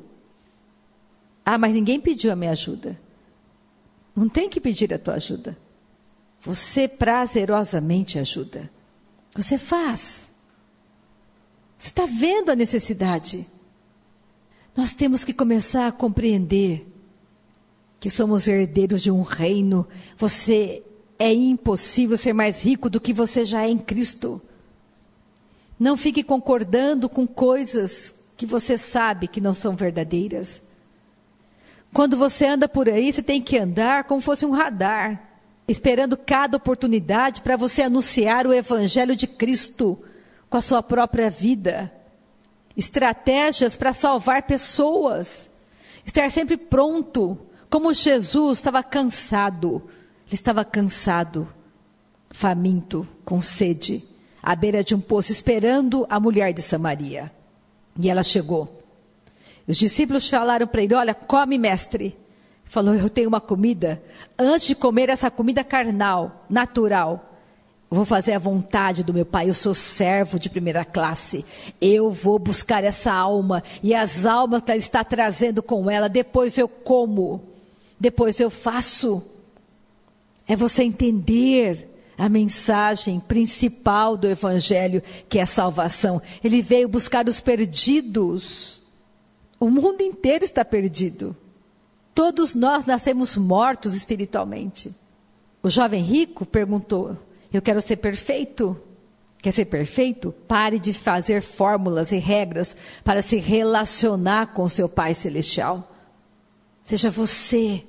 Ah, mas ninguém pediu a minha ajuda. Não tem que pedir a tua ajuda. Você prazerosamente ajuda. Você faz. Você está vendo a necessidade. Nós temos que começar a compreender que somos herdeiros de um reino. Você é impossível ser mais rico do que você já é em Cristo. Não fique concordando com coisas que você sabe que não são verdadeiras. Quando você anda por aí, você tem que andar como fosse um radar. Esperando cada oportunidade para você anunciar o Evangelho de Cristo com a sua própria vida. Estratégias para salvar pessoas. Estar sempre pronto. Como Jesus estava cansado. Ele estava cansado, faminto, com sede, à beira de um poço, esperando a mulher de Samaria. E ela chegou. Os discípulos falaram para ele, olha, come, mestre. Falou, eu tenho uma comida. Antes de comer essa comida carnal, natural, Eu vou fazer a vontade do meu Pai, eu sou servo de primeira classe. Eu vou buscar essa alma, e as almas que ela está trazendo com ela, depois eu como, depois eu faço. É você entender a mensagem principal do Evangelho, que é a salvação. Ele veio buscar os perdidos. O mundo inteiro está perdido. Todos nós nascemos mortos espiritualmente. O jovem rico perguntou: eu quero ser perfeito. Quer ser perfeito? Pare de fazer fórmulas e regras para se relacionar com o seu Pai Celestial. Seja você.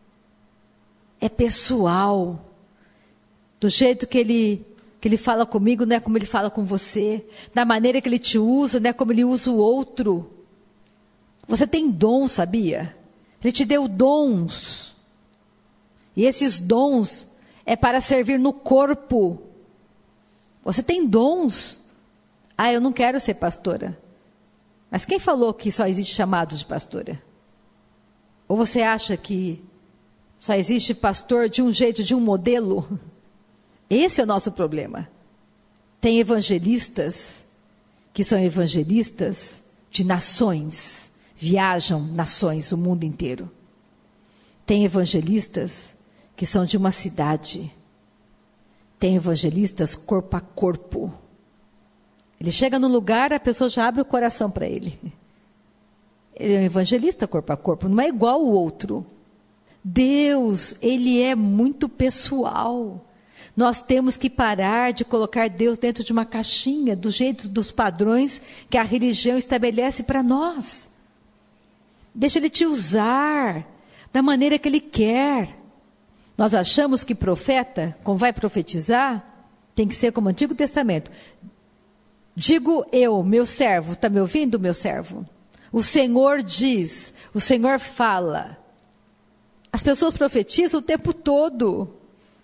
É pessoal. Do jeito que ele, que ele fala comigo, não é como ele fala com você. Da maneira que ele te usa, não é como ele usa o outro. Você tem dom, sabia? Ele te deu dons. E esses dons é para servir no corpo. Você tem dons. Ah, eu não quero ser pastora. Mas quem falou que só existe chamados de pastora? Ou você acha que só existe pastor de um jeito, de um modelo? Esse é o nosso problema. Tem evangelistas que são evangelistas de nações, viajam nações, o mundo inteiro. Tem evangelistas que são de uma cidade. Tem evangelistas corpo a corpo. Ele chega no lugar, a pessoa já abre o coração para ele. Ele é um evangelista corpo a corpo, não é igual o outro. Deus, ele é muito pessoal. Nós temos que parar de colocar Deus dentro de uma caixinha, do jeito dos padrões que a religião estabelece para nós. Deixa ele te usar da maneira que ele quer. Nós achamos que profeta, como vai profetizar, tem que ser como o Antigo Testamento. Digo eu, meu servo, está me ouvindo, meu servo? O Senhor diz, o Senhor fala. As pessoas profetizam o tempo todo.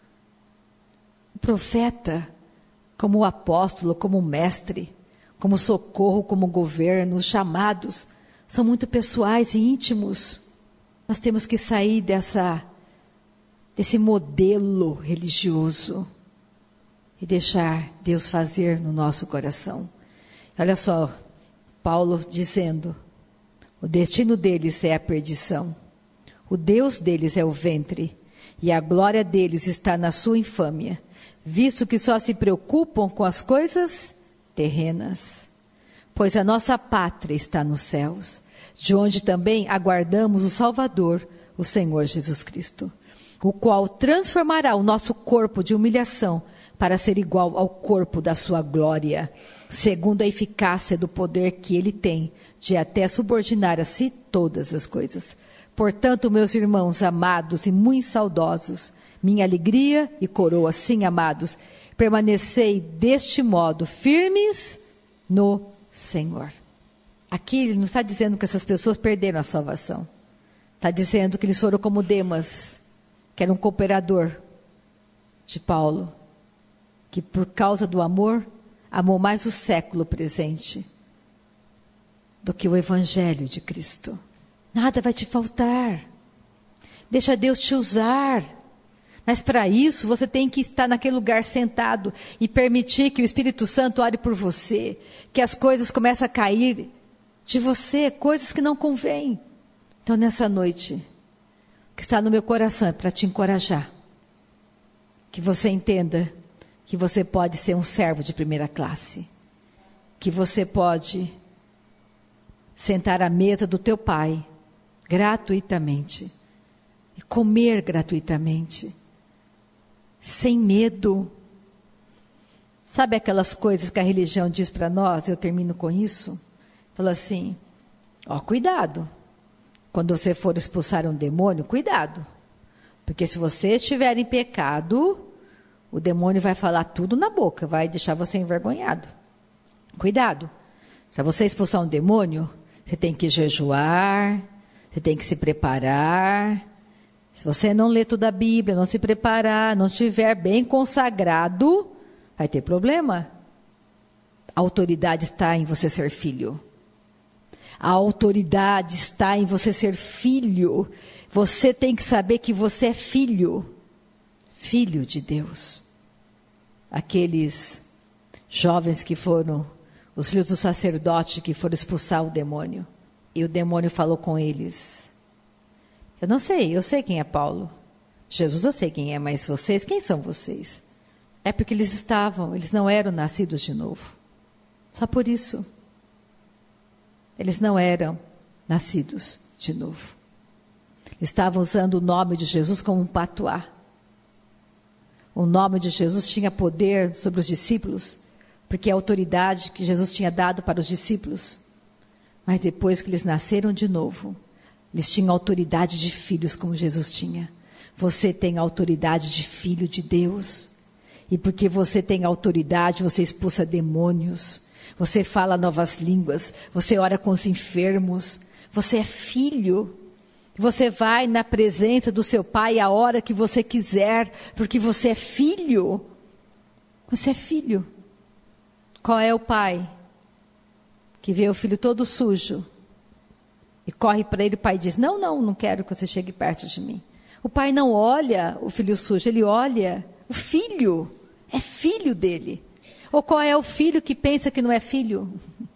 O profeta, como o apóstolo, como o mestre, como socorro, como governo, os chamados, são muito pessoais e íntimos. Nós temos que sair dessa, desse modelo religioso e deixar Deus fazer no nosso coração. Olha só, Paulo dizendo, o destino deles é a perdição, o Deus deles é o ventre, e a glória deles está na sua infâmia, visto que só se preocupam com as coisas terrenas. Pois a nossa pátria está nos céus, de onde também aguardamos o Salvador, o Senhor Jesus Cristo, o qual transformará o nosso corpo de humilhação para ser igual ao corpo da sua glória, segundo a eficácia do poder que ele tem de até subordinar a si todas as coisas. Portanto, meus irmãos amados e muito saudosos, minha alegria e coroa, sim, amados, permanecei deste modo firmes no Senhor. Aqui ele não está dizendo que essas pessoas perderam a salvação. Está dizendo que eles foram como Demas, que era um cooperador de Paulo, que por causa do amor, amou mais o século presente do que o Evangelho de Cristo. Nada vai te faltar. Deixa Deus te usar. Mas para isso, você tem que estar naquele lugar sentado e permitir que o Espírito Santo ore por você, que as coisas comecem a cair de você, coisas que não convêm. Então, nessa noite, o que está no meu coração é para te encorajar. Que você entenda que você pode ser um servo de primeira classe. Que você pode sentar à mesa do teu Pai, gratuitamente. E comer gratuitamente. Sem medo. Sabe aquelas coisas que a religião diz para nós? Eu termino com isso. Fala assim, ó, cuidado. Quando você for expulsar um demônio, cuidado. Porque se você estiver em pecado, o demônio vai falar tudo na boca, vai deixar você envergonhado. Cuidado. Para você expulsar um demônio, você tem que jejuar, você tem que se preparar. Se você não ler toda a Bíblia, não se preparar, não estiver bem consagrado, vai ter problema. A autoridade está em você ser filho. A autoridade está em você ser filho. Você tem que saber que você é filho. Filho de Deus. aqueles jovens que foram, os filhos do sacerdote que foram expulsar o demônio. E o demônio falou com eles: eu não sei, eu sei quem é Paulo. Jesus, eu sei quem é, mas vocês, quem são vocês? É porque eles estavam, eles não eram nascidos de novo. Só por isso. Eles não eram nascidos de novo. Estavam usando o nome de Jesus como um patuá. O nome de Jesus tinha poder sobre os discípulos, porque é a autoridade que Jesus tinha dado para os discípulos. Mas depois que eles nasceram de novo, eles tinham autoridade de filhos como Jesus tinha. Você tem autoridade de filho de Deus. E porque você tem autoridade, você expulsa demônios. Você fala novas línguas. Você ora com os enfermos. Você é filho. Você vai na presença do seu pai a hora que você quiser. Porque você é filho. Você é filho. Qual é o pai que vê o filho todo sujo e corre para ele? O pai diz: não, não, não quero que você chegue perto de mim. O pai não olha o filho sujo, ele olha o filho. É filho dele. Ou qual é o filho que pensa que não é filho?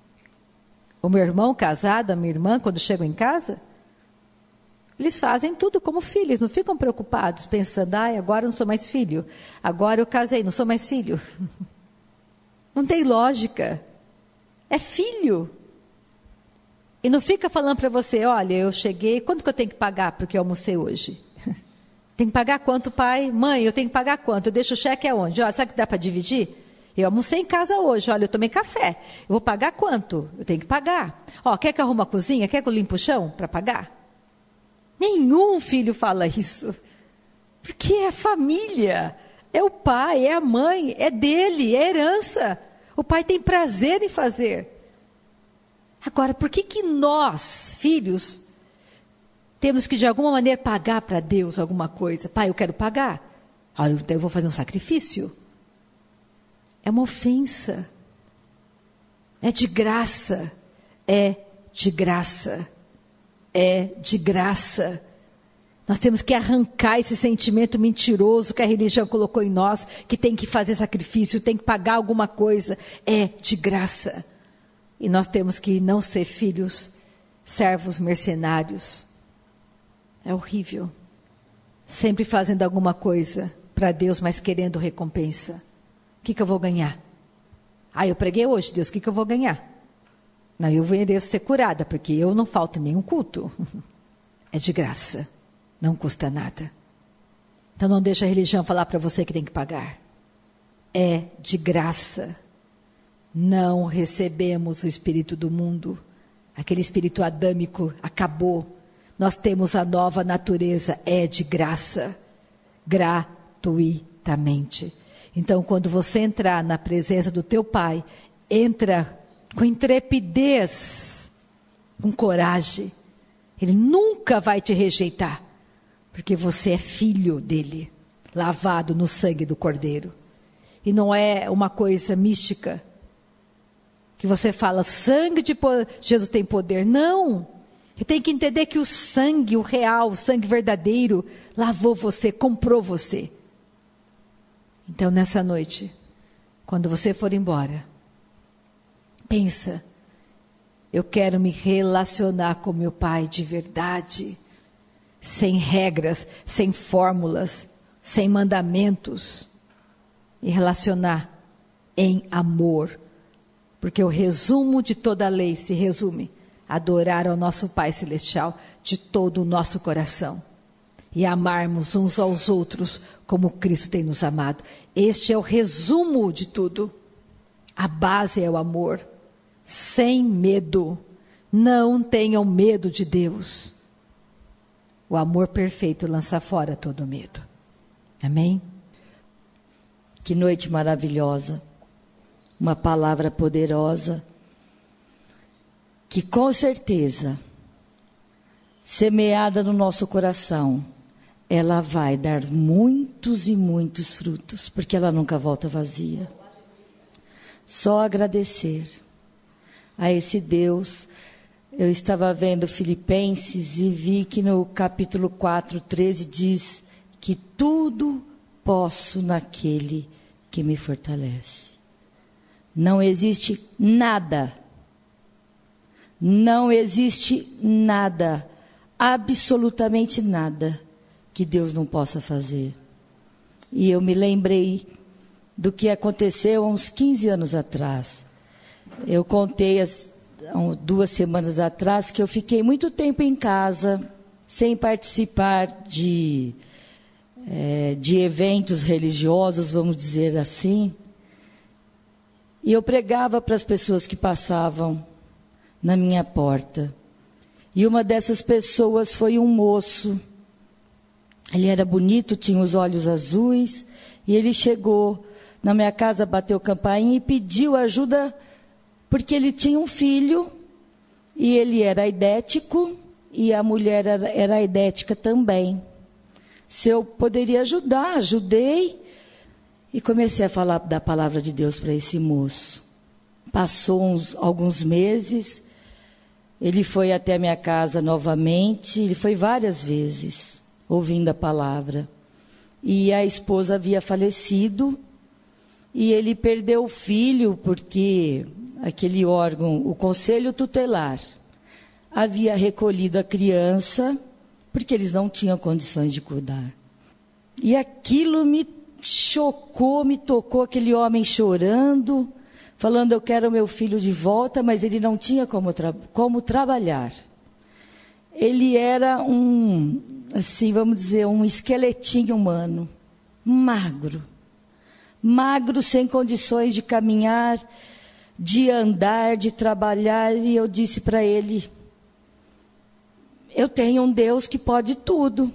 O meu irmão casado, a minha irmã, quando chegam em casa, eles fazem tudo como filhos, não ficam preocupados, pensando: ai, agora eu não sou mais filho. Agora eu casei, não sou mais filho. Não tem lógica. É filho. E não fica falando para você: olha, eu cheguei, quanto que eu tenho que pagar porque eu almocei hoje? Tem que pagar quanto, pai? Mãe, eu tenho que pagar quanto? Eu deixo o cheque aonde? Olha, sabe que dá para dividir? Eu almocei em casa hoje, olha, eu tomei café. Eu vou pagar quanto? Eu tenho que pagar. Ó, quer que eu arrume a cozinha? Quer que eu limpe o chão para pagar? Nenhum filho fala isso. Porque é a família. É o pai, é a mãe, é dele, é herança. O pai tem prazer em fazer. Agora, por que que nós, filhos, temos que de alguma maneira pagar para Deus alguma coisa? Pai, eu quero pagar. Olha, então eu vou fazer um sacrifício. É uma ofensa. É de graça. É de graça. É de graça. Nós temos que arrancar esse sentimento mentiroso que a religião colocou em nós, que tem que fazer sacrifício, tem que pagar alguma coisa. É de graça. E nós temos que não ser filhos, servos mercenários. É horrível. Sempre fazendo alguma coisa para Deus, mas querendo recompensa. O que, que eu vou ganhar? Ah, eu preguei hoje, Deus, o que, que eu vou ganhar? Não, eu mereço ser curada, porque eu não falto nenhum culto. É de graça. Não custa nada. Então não deixa a religião falar para você que tem que pagar. É de graça. Não recebemos o espírito do mundo. Aquele espírito adâmico acabou. Nós temos a nova natureza. É de graça. Gratuitamente. Então quando você entrar na presença do teu pai, entra com intrepidez, com coragem. Ele nunca vai te rejeitar. Porque você é filho dele, lavado no sangue do Cordeiro. E não é uma coisa mística, que você fala, sangue de Jesus tem poder. Não, você tem que entender que o sangue, o real, o sangue verdadeiro, lavou você, comprou você. Então nessa noite, quando você for embora, pensa, eu quero me relacionar com meu pai de verdade. Sem regras, sem fórmulas, sem mandamentos. E relacionar em amor. Porque o resumo de toda a lei se resume a adorar ao nosso Pai Celestial de todo o nosso coração. E amarmos uns aos outros como Cristo tem nos amado. Este é o resumo de tudo. A base é o amor. Sem medo. Não tenham medo de Deus. O amor perfeito lança fora todo medo. Amém? Que noite maravilhosa. Uma palavra poderosa. Que com certeza, semeada no nosso coração, ela vai dar muitos e muitos frutos. Porque ela nunca volta vazia. Só agradecer a esse Deus. Eu estava vendo Filipenses e vi que no capítulo quatro, treze diz que tudo posso naquele que me fortalece. Não existe nada, não existe nada, absolutamente nada, que Deus não possa fazer. E eu me lembrei do que aconteceu há uns quinze anos atrás. Eu contei as, há duas semanas atrás que eu fiquei muito tempo em casa, sem participar de, é, de eventos religiosos, vamos dizer assim. E eu pregava para as pessoas que passavam na minha porta. E uma dessas pessoas foi um moço. Ele era bonito, tinha os olhos azuis. E ele chegou na minha casa, bateu campainha e pediu ajuda, porque ele tinha um filho. E ele era aidético e a mulher era, era aidética também. Se eu poderia ajudar, ajudei. E comecei a falar da palavra de Deus para esse moço. Passou uns, alguns meses, ele foi até a minha casa novamente, ele foi várias vezes, ouvindo a palavra. E a esposa havia falecido, e ele perdeu o filho, porque aquele órgão, o Conselho Tutelar, havia recolhido a criança, porque eles não tinham condições de cuidar. E aquilo me chocou, me tocou, aquele homem chorando, falando, eu quero meu filho de volta, mas ele não tinha como, tra- como trabalhar. Ele era um, assim, vamos dizer, um esqueletinho humano, magro, magro, sem condições de caminhar, de andar, de trabalhar, e eu disse para ele, eu tenho um Deus que pode tudo.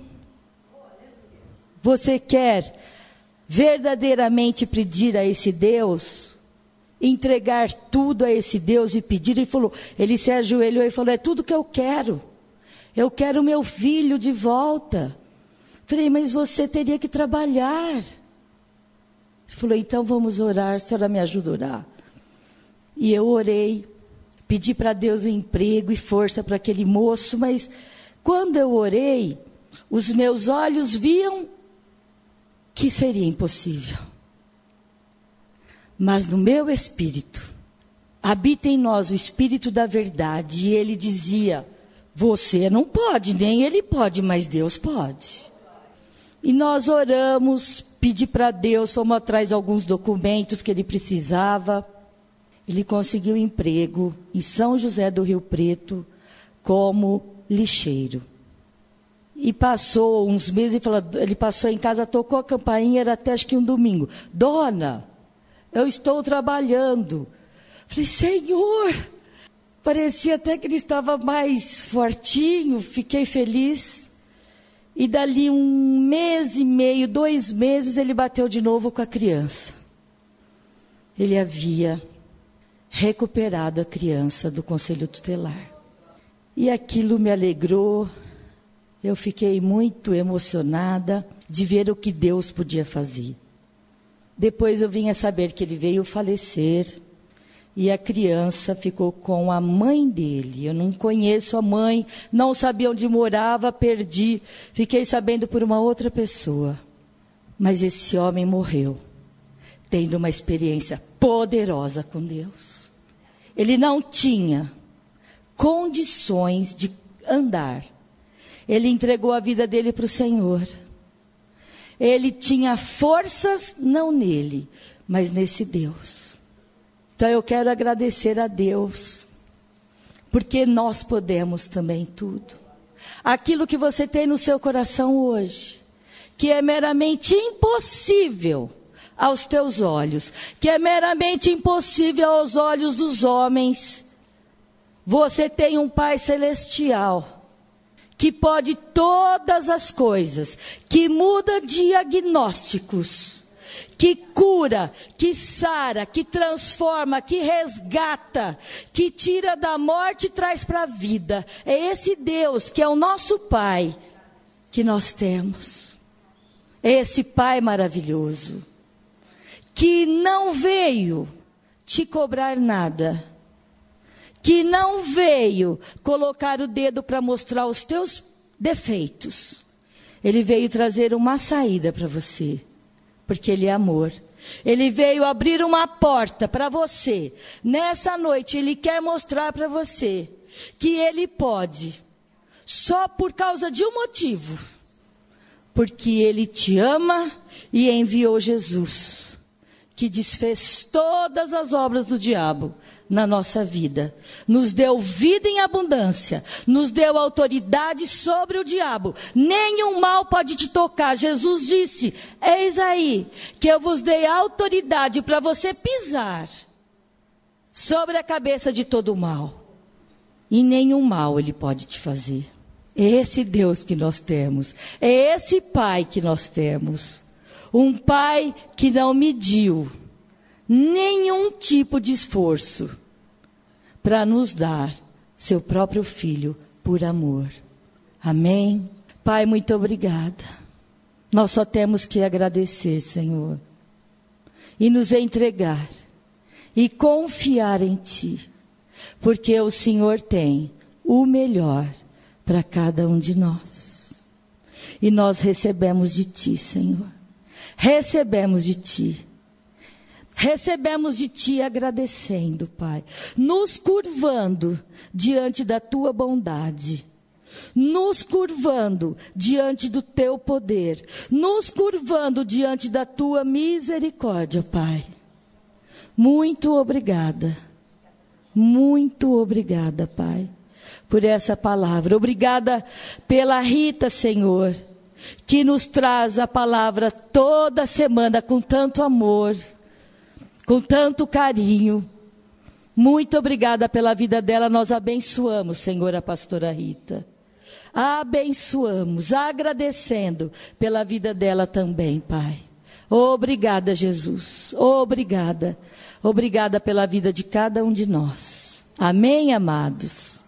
Você quer verdadeiramente pedir a esse Deus, entregar tudo a esse Deus e pedir? Ele falou, ele se ajoelhou e falou, é tudo que eu quero. Eu quero meu filho de volta. Falei, mas você teria que trabalhar. Ele falou, então vamos orar, a senhora me ajuda a orar. E eu orei, pedi para Deus um emprego e força para aquele moço, mas quando eu orei, os meus olhos viam que seria impossível. Mas no meu espírito, habita em nós o espírito da verdade, e ele dizia, você não pode, nem ele pode, mas Deus pode. E nós oramos, pedi para Deus, fomos atrás de alguns documentos que ele precisava. Ele conseguiu emprego em São José do Rio Preto como lixeiro. E passou uns meses, e falou, ele passou em casa, tocou a campainha, era até acho que um domingo. Dona, eu estou trabalhando. Falei, Senhor, parecia até que ele estava mais fortinho, fiquei feliz. E dali um mês e meio, dois meses, ele bateu de novo com a criança. Ele havia recuperado a criança do Conselho Tutelar. E aquilo me alegrou. Eu fiquei muito emocionada de ver o que Deus podia fazer. Depois eu vim a saber que ele veio falecer e a criança ficou com a mãe dele. Eu não conheço a mãe, não sabia onde morava, perdi. Fiquei sabendo por uma outra pessoa. Mas esse homem morreu, tendo uma experiência poderosa com Deus. Ele não tinha condições de andar. Ele entregou a vida dele para o Senhor. Ele tinha forças, não nele, mas nesse Deus. Então eu quero agradecer a Deus, porque nós podemos também tudo. Aquilo que você tem no seu coração hoje, que é meramente impossível aos teus olhos, que é meramente impossível aos olhos dos homens, você tem um Pai Celestial, que pode todas as coisas, que muda diagnósticos, que cura, que sara, que transforma, que resgata, que tira da morte e traz para a vida. É esse Deus que é o nosso Pai que nós temos. É esse Pai maravilhoso, que não veio te cobrar nada, que não veio colocar o dedo para mostrar os teus defeitos. Ele veio trazer uma saída para você, porque Ele é amor. Ele veio abrir uma porta para você. Nessa noite, Ele quer mostrar para você que Ele pode, só por causa de um motivo. Porque Ele te ama e enviou Jesus, que desfez todas as obras do diabo na nossa vida. Nos deu vida em abundância, nos deu autoridade sobre o diabo. Nenhum mal pode te tocar. Jesus disse, eis aí, que eu vos dei autoridade para você pisar sobre a cabeça de todo o mal. E nenhum mal ele pode te fazer. É esse Deus que nós temos, é esse Pai que nós temos. Um Pai que não mediu nenhum tipo de esforço para nos dar seu próprio Filho por amor. Amém? Pai, muito obrigada. Nós só temos que agradecer, Senhor, e nos entregar, e confiar em Ti, porque o Senhor tem o melhor para cada um de nós. E nós recebemos de Ti, Senhor. Recebemos de Ti. Recebemos de Ti agradecendo, Pai. Nos curvando diante da Tua bondade. Nos curvando diante do Teu poder. Nos curvando diante da Tua misericórdia, Pai. Muito obrigada. Muito obrigada, Pai, por essa palavra. Obrigada pela Rita, Senhor, que nos traz a palavra toda semana com tanto amor, com tanto carinho. Muito obrigada pela vida dela. Nós abençoamos, Senhor, a pastora Rita. Abençoamos, agradecendo pela vida dela também, Pai. Obrigada, Jesus. Obrigada. Obrigada pela vida de cada um de nós. Amém, amados?